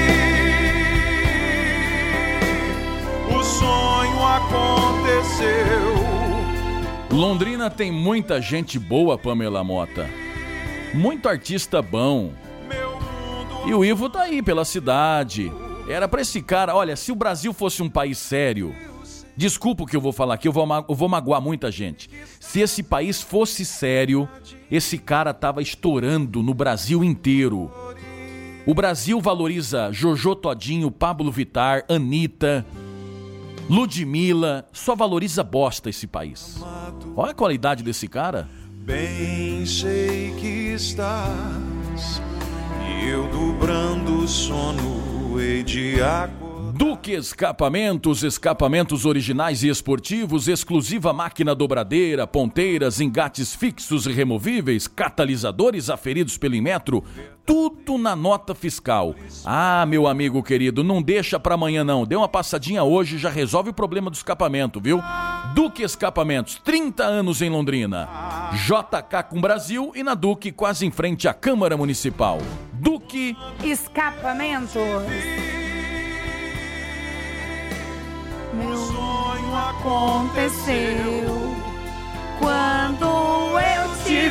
vi, o sonho aconteceu. Londrina tem muita gente boa, Pamela Mota. Muito artista bom. E o Ivo tá aí pela cidade. Era pra esse cara, olha, se o Brasil fosse um país sério, desculpa o que eu vou falar aqui, eu vou, eu vou magoar muita gente. Se esse país fosse sério, esse cara tava estourando no Brasil inteiro. O Brasil valoriza Jojo Todinho, Pablo Vittar, Anitta, Ludmilla, só valoriza bosta esse país. Olha a qualidade desse cara. Bem sei que estás, e eu dobrando o sono hei de acordar. Duque Escapamentos, escapamentos originais e esportivos, exclusiva máquina dobradeira, ponteiras, engates fixos e removíveis, catalisadores aferidos pelo Inmetro, tudo na nota fiscal. Ah, meu amigo querido, não deixa pra amanhã não, dê uma passadinha hoje, já resolve o problema do escapamento, viu? Duque Escapamentos, trinta anos em Londrina. J K com Brasil e na Duque, quase em frente à Câmara Municipal. Duque Escapamentos. Meu sonho aconteceu quando eu te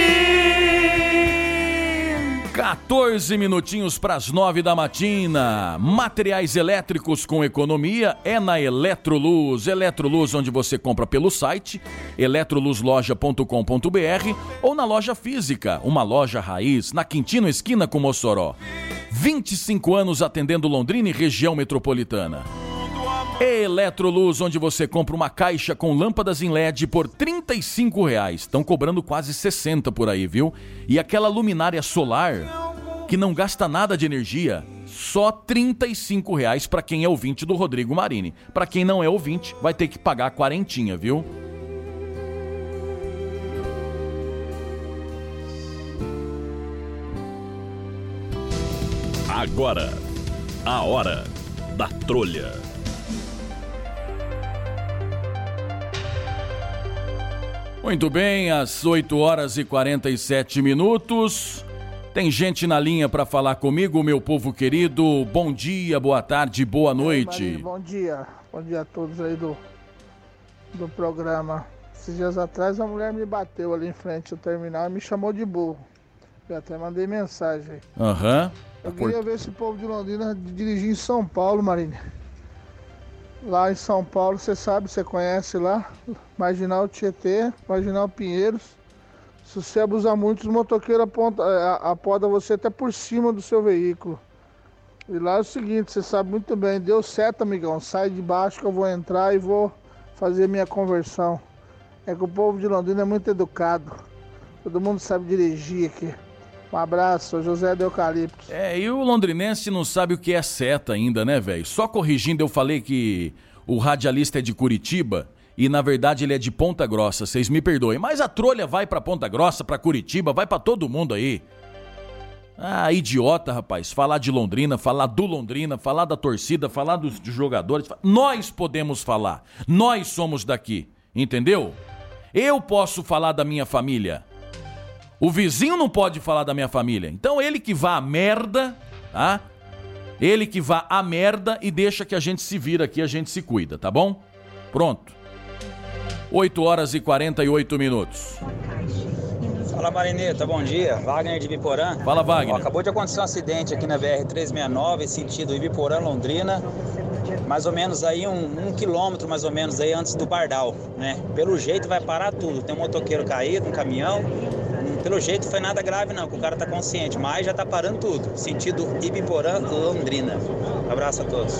vi. quatorze minutinhos para as nove da matina. Materiais elétricos com economia é na Eletroluz. Eletroluz, onde você compra pelo site eletroluzloja ponto com ponto br ou na loja física, uma loja raiz, na Quintino Esquina com Mossoró. vinte e cinco anos atendendo Londrina e região metropolitana. Eletroluz, onde você compra uma caixa com lâmpadas em L E D por trinta e cinco reais. Estão cobrando quase sessenta por aí, viu? E aquela luminária solar, que não gasta nada de energia, só trinta e cinco reais para quem é ouvinte do Rodrigo Marini. Para quem não é ouvinte, vai ter que pagar quarentinha, viu? Agora, a hora da trolha. Muito bem, às oito horas e quarenta e sete minutos. Tem gente na linha para falar comigo, meu povo querido. Bom dia, boa tarde, boa noite. Marinho, bom dia, bom dia a todos aí do, do programa. Esses dias atrás a mulher me bateu ali em frente ao terminal e me chamou de burro. Eu até mandei mensagem aí. Aham. Eu queria ver esse povo de Londrina dirigir em São Paulo, Marinho. Lá em São Paulo, você sabe, você conhece lá, Marginal Tietê, Marginal Pinheiros. Se você abusar muito, os motoqueiros apodam você até por cima do seu veículo. E lá é o seguinte, você sabe muito bem, deu certo, amigão, sai de baixo que eu vou entrar e vou fazer minha conversão. É que o povo de Londrina é muito educado, todo mundo sabe dirigir aqui. Um abraço, sou José de Eucalipto. É, e o londrinense não sabe o que é seta ainda, né, velho? Só corrigindo, eu falei que o radialista é de Curitiba e, na verdade, ele é de Ponta Grossa, vocês me perdoem. Mas a trolha vai pra Ponta Grossa, pra Curitiba, vai pra todo mundo aí. Ah, idiota, rapaz. Falar de Londrina, falar do Londrina, falar da torcida, falar dos jogadores. Nós podemos falar. Nós somos daqui, entendeu? Eu posso falar da minha família. O vizinho não pode falar da minha família. Então ele que vá à merda, tá? Ele que vá à merda e deixa que a gente se vira aqui, a gente se cuida, tá bom? Pronto. oito horas e quarenta e oito minutos. Fala, Marineta, bom dia. Wagner de Ibiporã. Fala, Wagner. Ó, acabou de acontecer um acidente aqui na B R trezentos e sessenta e nove, sentido Ibiporã, Londrina. Mais ou menos aí, um, um quilômetro mais ou menos aí antes do Bardal, né? Pelo jeito vai parar tudo. Tem um motoqueiro caído, um caminhão. Pelo jeito foi nada grave não, que o cara tá consciente, mas já tá parando tudo. Sentido Ibiporã, Londrina. Um abraço a todos.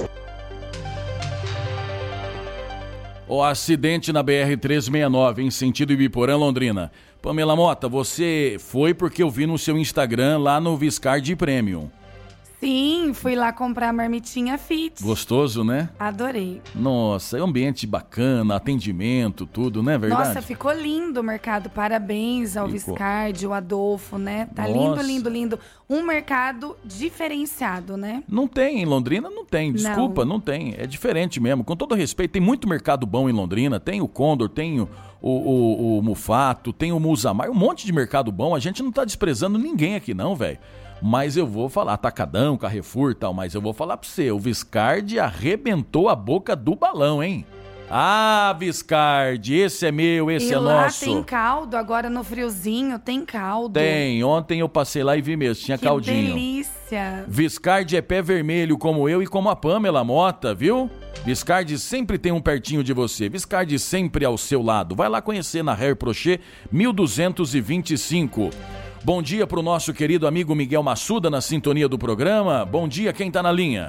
O acidente na B R trezentos e sessenta e nove, em sentido Ibiporã, Londrina. Pamela Mota, você foi porque eu vi no seu Instagram lá no Viscardi Premium. Sim, fui lá comprar a marmitinha fit. Gostoso, né? Adorei. Nossa, é um ambiente bacana, atendimento, tudo, né? Verdade? Nossa, ficou lindo o mercado. Parabéns ao Ficou. Viscardi, o Adolfo, né? Tá Nossa. lindo, lindo, lindo. Um mercado diferenciado, né? Não tem, em Londrina não tem, desculpa, não, não tem. É diferente mesmo, com todo respeito, tem muito mercado bom em Londrina, tem o Condor, tem o, o, o, o Mufato, tem o Musamar, um monte de mercado bom, a gente não tá desprezando ninguém aqui não, velho. Mas eu vou falar, Atacadão, Carrefour e tal, mas eu vou falar pra você, o Viscardi arrebentou a boca do balão, hein? Ah, Viscardi, esse é meu, esse e é lá nosso. tem caldo, agora no friozinho tem caldo. Tem, ontem eu passei lá e vi mesmo, tinha que caldinho. delícia. Viscardi é pé vermelho como eu e como a Pamela Mota, viu? Viscardi sempre tem um pertinho de você, Viscardi sempre ao seu lado. Vai lá conhecer na Hair Prochet mil duzentos e vinte e cinco. Bom dia pro nosso querido amigo Miguel Massuda na sintonia do programa. Bom dia, quem tá na linha?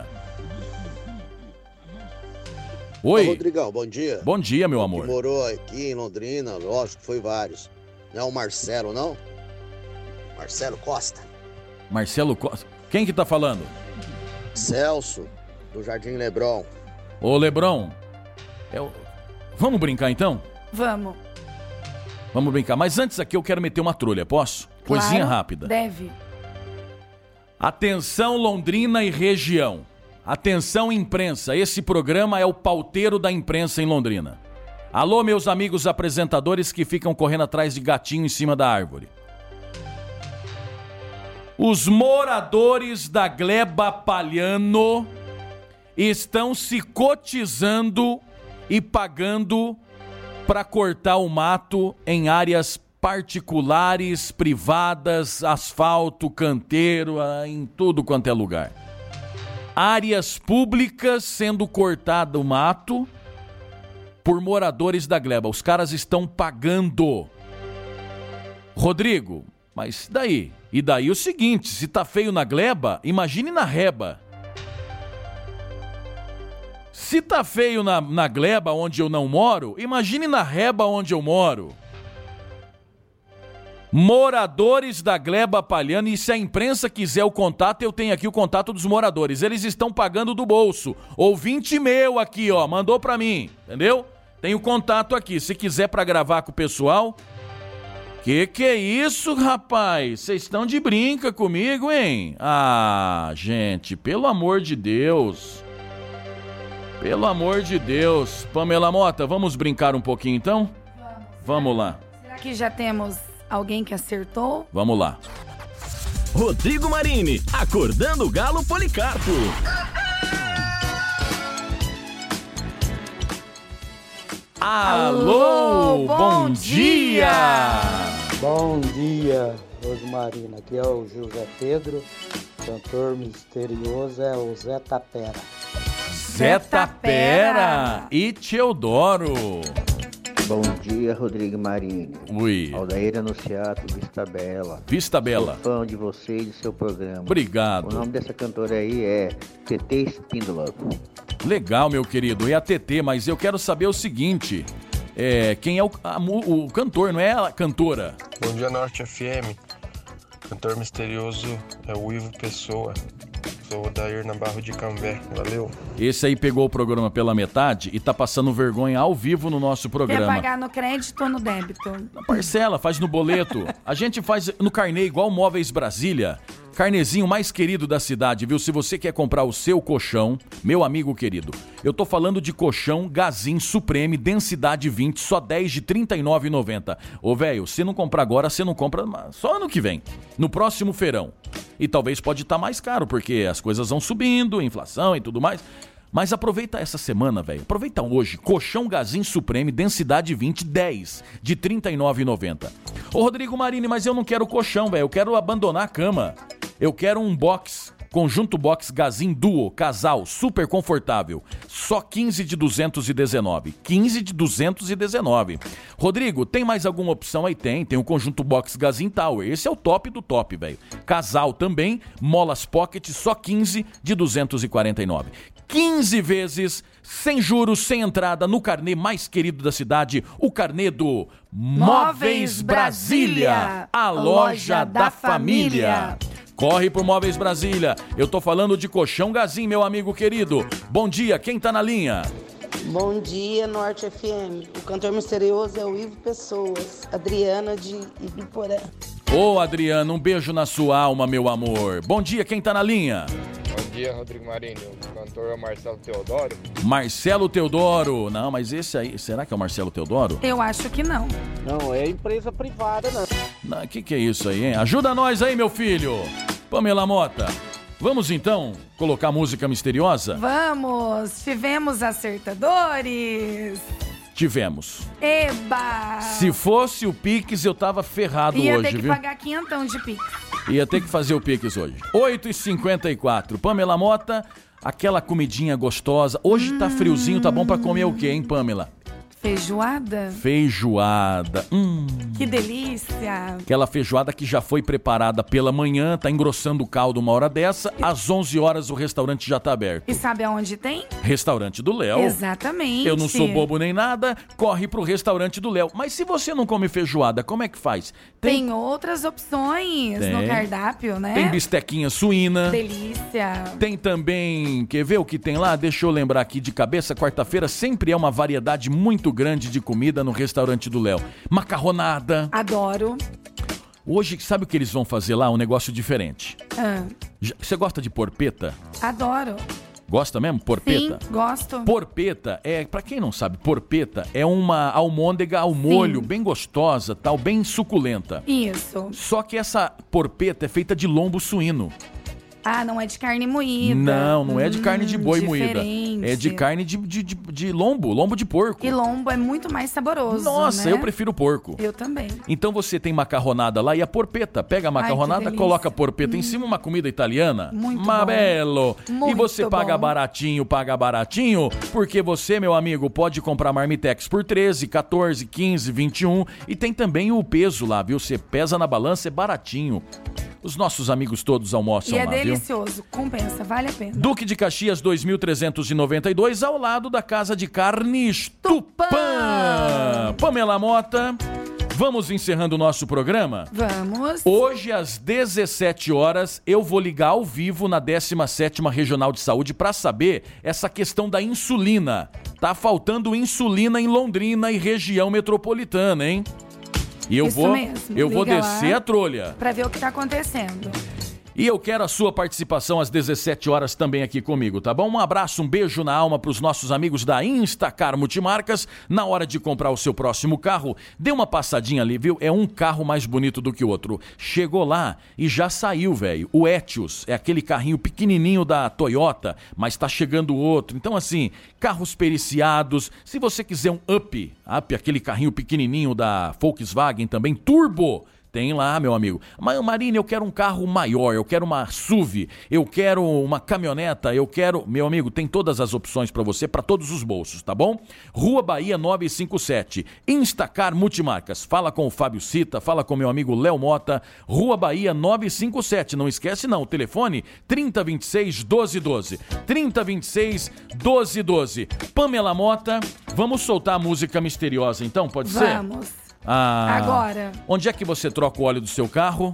Oi. Ô, Rodrigão, bom dia. Bom dia, meu amor. Que morou aqui em Londrina, lógico que foi vários. Não é o Marcelo, não? Marcelo Costa. Marcelo Costa. Quem que tá falando? Celso, do Jardim Lebron. Ô, Lebron. É o... Vamos brincar então? Vamos. Vamos brincar. Mas antes aqui eu quero meter uma trolha, posso? Claro, coisinha rápida. Deve. Atenção, Londrina e região. Atenção, imprensa. Esse programa é o pauteiro da imprensa em Londrina. Alô, meus amigos apresentadores que ficam correndo atrás de gatinho em cima da árvore. Os moradores da Gleba Palhano estão se cotizando e pagando para cortar o mato em áreas particulares, privadas, asfalto, canteiro, em tudo quanto é lugar. Áreas públicas sendo cortado o mato por moradores da Gleba. Os caras estão pagando. Rodrigo, mas daí? E daí o seguinte, se tá feio na Gleba, imagine na Reba. Se tá feio na, na Gleba, onde eu não moro, imagine na Reba, onde eu moro. Moradores da Gleba Palhano, e se a imprensa quiser o contato, eu tenho aqui o contato dos moradores. Eles estão pagando do bolso. Ouvinte meu aqui, ó, mandou pra mim, entendeu? Tem o contato aqui, se quiser pra gravar com o pessoal. Que que é isso, rapaz? Vocês estão de brinca comigo, hein? Ah, gente, pelo amor de Deus. Pelo amor de Deus. Pamela Mota, vamos brincar um pouquinho então? Vamos. Vamos lá. Será que já temos alguém que acertou? Vamos lá. Rodrigo Marini, acordando o Galo Policarpo. Alô, bom, bom dia. dia! Bom dia, Rosmarina. Aqui é o José Pedro, cantor misterioso é o Zé Tapera. Zé Tapera e Teodoro. Bom dia, Rodrigo Marini. Ui. Aldair Anunciato, Vista Bela. Vista Bela. Sou fã de você e do seu programa. Obrigado. O nome dessa cantora aí é T T Espíndola. Legal, meu querido. É a T T, mas eu quero saber o seguinte. É, quem é o, a, o cantor, não é a cantora? Bom dia, Norte F M. Cantor misterioso é o Ivo Pessoa. Sou o Dair Nabarro de Cambé. Valeu. Esse aí pegou o programa pela metade e tá passando vergonha ao vivo no nosso programa. Quer pagar no crédito ou no débito? Na parcela, faz no boleto. A gente faz no carnê igual Móveis Brasília. Carnezinho mais querido da cidade, viu? Se você quer comprar o seu colchão, meu amigo querido, eu tô falando de colchão Gazin Supreme, densidade vinte, só dez de trinta e nove reais e noventa centavos. Ô, velho, se não comprar agora, você não compra só ano que vem, no próximo feirão. E talvez pode estar mais caro, porque as coisas vão subindo, inflação e tudo mais. Mas aproveita essa semana, velho. Aproveita hoje. Colchão Gazin Supreme, densidade vinte, dez de trinta e nove reais e noventa centavos. Ô, Rodrigo Marini, mas eu não quero colchão, velho. Eu quero abandonar a cama. Eu quero um box, conjunto box Gazin Duo, casal, super confortável. Só quinze de duzentos e dezenove. quinze de duzentos e dezenove. Rodrigo, tem mais alguma opção aí? Tem, tem o conjunto box Gazin Tower. Esse é o top do top, velho. Casal também, molas pocket, só quinze de duzentos e quarenta e nove. quinze vezes, sem juros, sem entrada, no carnê mais querido da cidade, o carnê do Móveis Brasília, a loja da família. Corre pro Móveis Brasília. Eu tô falando de Colchão Gazin, meu amigo querido. Bom dia, quem tá na linha? Bom dia, Norte F M. O cantor misterioso é o Ivo Pessoas. Adriana de Ibiporã. Ô, Adriana, um beijo na sua alma, meu amor. Bom dia, quem tá na linha? Bom dia, Rodrigo Marinho. O cantor é o Marcelo Teodoro. Marcelo Teodoro. Não, mas esse aí, será que é o Marcelo Teodoro? Eu acho que não. Não, é empresa privada, não. Não, que que é isso aí, hein? Ajuda nós aí, meu filho. Pamela Mota. Vamos então colocar música misteriosa? Vamos! Tivemos acertadores! Tivemos. Eba! Se fosse o Pix, eu tava ferrado Ia hoje, ter que viu? pagar quinhentão de Pix. Ia ter que fazer o Pix hoje. oito e cinquenta e quatro. Pamela Mota, aquela comidinha gostosa. Hoje hum. tá friozinho, tá bom pra comer o quê, hein, Pamela? Feijoada? Feijoada. Hum. Que delícia. Aquela feijoada que já foi preparada pela manhã, tá engrossando o caldo uma hora dessa. Às onze horas o restaurante já tá aberto. E sabe aonde tem? Restaurante do Léo. Exatamente. Eu não sou bobo nem nada, corre pro restaurante do Léo. Mas se você não come feijoada, como é que faz? Tem, tem outras opções tem. no cardápio, né? Tem bistequinha suína. Delícia. Tem também, quer ver o que tem lá? Deixa eu lembrar aqui de cabeça, quarta-feira sempre é uma variedade muito grande de comida no restaurante do Léo. Macarronada. Adoro. Hoje, sabe o que eles vão fazer lá? Um negócio diferente. Ah. Você gosta de porpeta? Adoro. Gosta mesmo? Porpeta? Sim, gosto. Porpeta é, pra quem não sabe, porpeta é uma almôndega ao molho, Sim. bem gostosa, tal, bem suculenta. Isso. Só que essa porpeta é feita de lombo suíno. Ah, não é de carne moída. Não, não é de carne de boi hum, moída. É de carne de, de, de, de lombo, lombo de porco. E lombo é muito mais saboroso, Nossa, né? eu prefiro porco. Eu também. Então você tem macarronada lá e a porpeta. Pega a macarronada, Ai, coloca a porpeta hum. em cima, uma comida italiana. Muito Mabelo. bom. Muito e você paga bom. baratinho, paga baratinho, porque você, meu amigo, pode comprar marmitex por treze, quatorze, quinze, vinte e um. E tem também o peso lá, viu? Você pesa na balança, é baratinho. Os nossos amigos todos almoçam lá, lá, viu? E é delicioso, viu? Compensa, vale a pena. Duque de Caxias dois mil trezentos e noventa e dois, ao lado da Casa de Carnes Tupã. Tupã. Pamela Mota, vamos encerrando o nosso programa? Vamos. Hoje, às dezessete horas, eu vou ligar ao vivo na décima sétima Regional de Saúde para saber essa questão da insulina. Tá faltando insulina em Londrina e região metropolitana, hein? E eu Isso vou, mesmo. eu vou Liga descer lá a trolha. Pra ver o que tá acontecendo. E eu quero a sua participação às dezessete horas também aqui comigo, tá bom? Um abraço, um beijo na alma pros nossos amigos da Instacar Multimarcas. Na hora de comprar o seu próximo carro, dê uma passadinha ali, viu? É um carro mais bonito do que o outro. Chegou lá e já saiu, velho. O Etios é aquele carrinho pequenininho da Toyota, mas tá chegando outro. Então, assim, carros periciados. Se você quiser um Up, Up, aquele carrinho pequenininho da Volkswagen também, turbo, tem lá, meu amigo. Mas, Marina, eu quero um carro maior, eu quero uma S U V, eu quero uma caminhoneta, eu quero... Meu amigo, tem todas as opções para você, para todos os bolsos, tá bom? Rua Bahia novecentos e cinquenta e sete, Instacar Multimarcas. Fala com o Fábio Cita, fala com meu amigo Léo Mota, Rua Bahia novecentos e cinquenta e sete. Não esquece não, o telefone trinta, vinte e seis, doze, doze. trinta, vinte e seis, doze, doze. Pamela Mota, vamos soltar a música misteriosa então, pode ser? Vamos. Ah, Agora. Onde é que você troca o óleo do seu carro?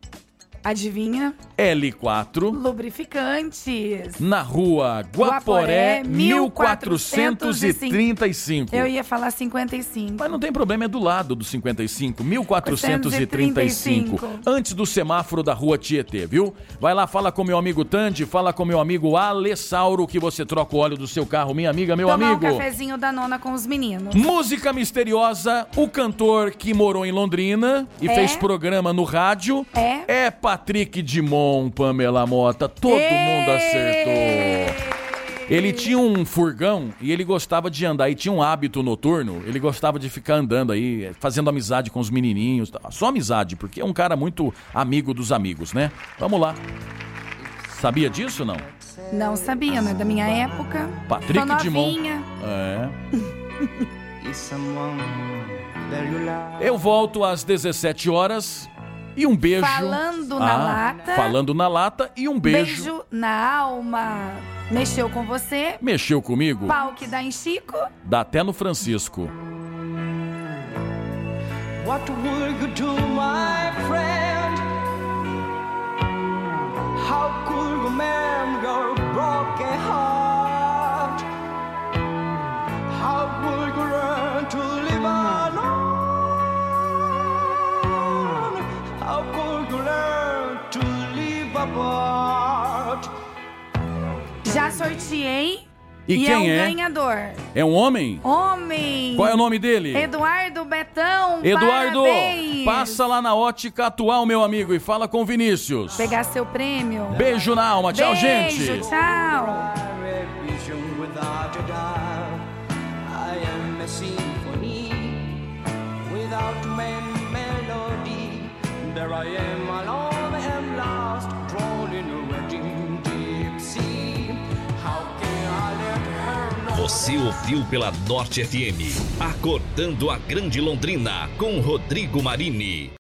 Adivinha? L quatro. Lubrificantes. Na rua Guaporé, mil quatrocentos e trinta e cinco. Eu ia falar cinquenta e cinco. Mas não tem problema, é do lado do cinquenta e cinco. mil quatrocentos e trinta e cinco. Antes do semáforo da rua Tietê, viu? Vai lá, fala com meu amigo Tandy, fala com meu amigo Alessauro, que você troca o óleo do seu carro, minha amiga, meu Tomar amigo. um cafezinho da nona com os meninos. Música misteriosa, o cantor que morou em Londrina e é? fez programa no rádio. É? É Patrick Dimon, Pamela Mota. Todo Ei! mundo acertou. Ele tinha um furgão e ele gostava de andar, e tinha um hábito noturno, ele gostava de ficar andando aí, fazendo amizade com os menininhos, só amizade, porque é um cara muito amigo dos amigos, né? Vamos lá. Sabia disso, não? Não sabia, não é da minha época. Patrick Dimon. É. Eu volto às dezessete horas. E um beijo. Falando na ah, lata. Falando na lata e um beijo. Beijo na alma. Mexeu com você? Mexeu comigo? Pau que dá em Chico? Dá até no Francisco. What would you do, my friend? could you mend your broken heart? How could you learn to live alone? How could you learn to live apart? Já sorteei. E, e quem é o é? ganhador. É um homem? Homem. Qual é o nome dele? Eduardo Betão. Eduardo, parabéns. passa lá na Ótica Atual, meu amigo, e fala com o Vinícius. Pegar seu prêmio. Beijo na alma. Tchau, Beijo, gente. tchau. Você ouviu pela Norte F M, Acordando a Grande Londrina, com Rodrigo Marini.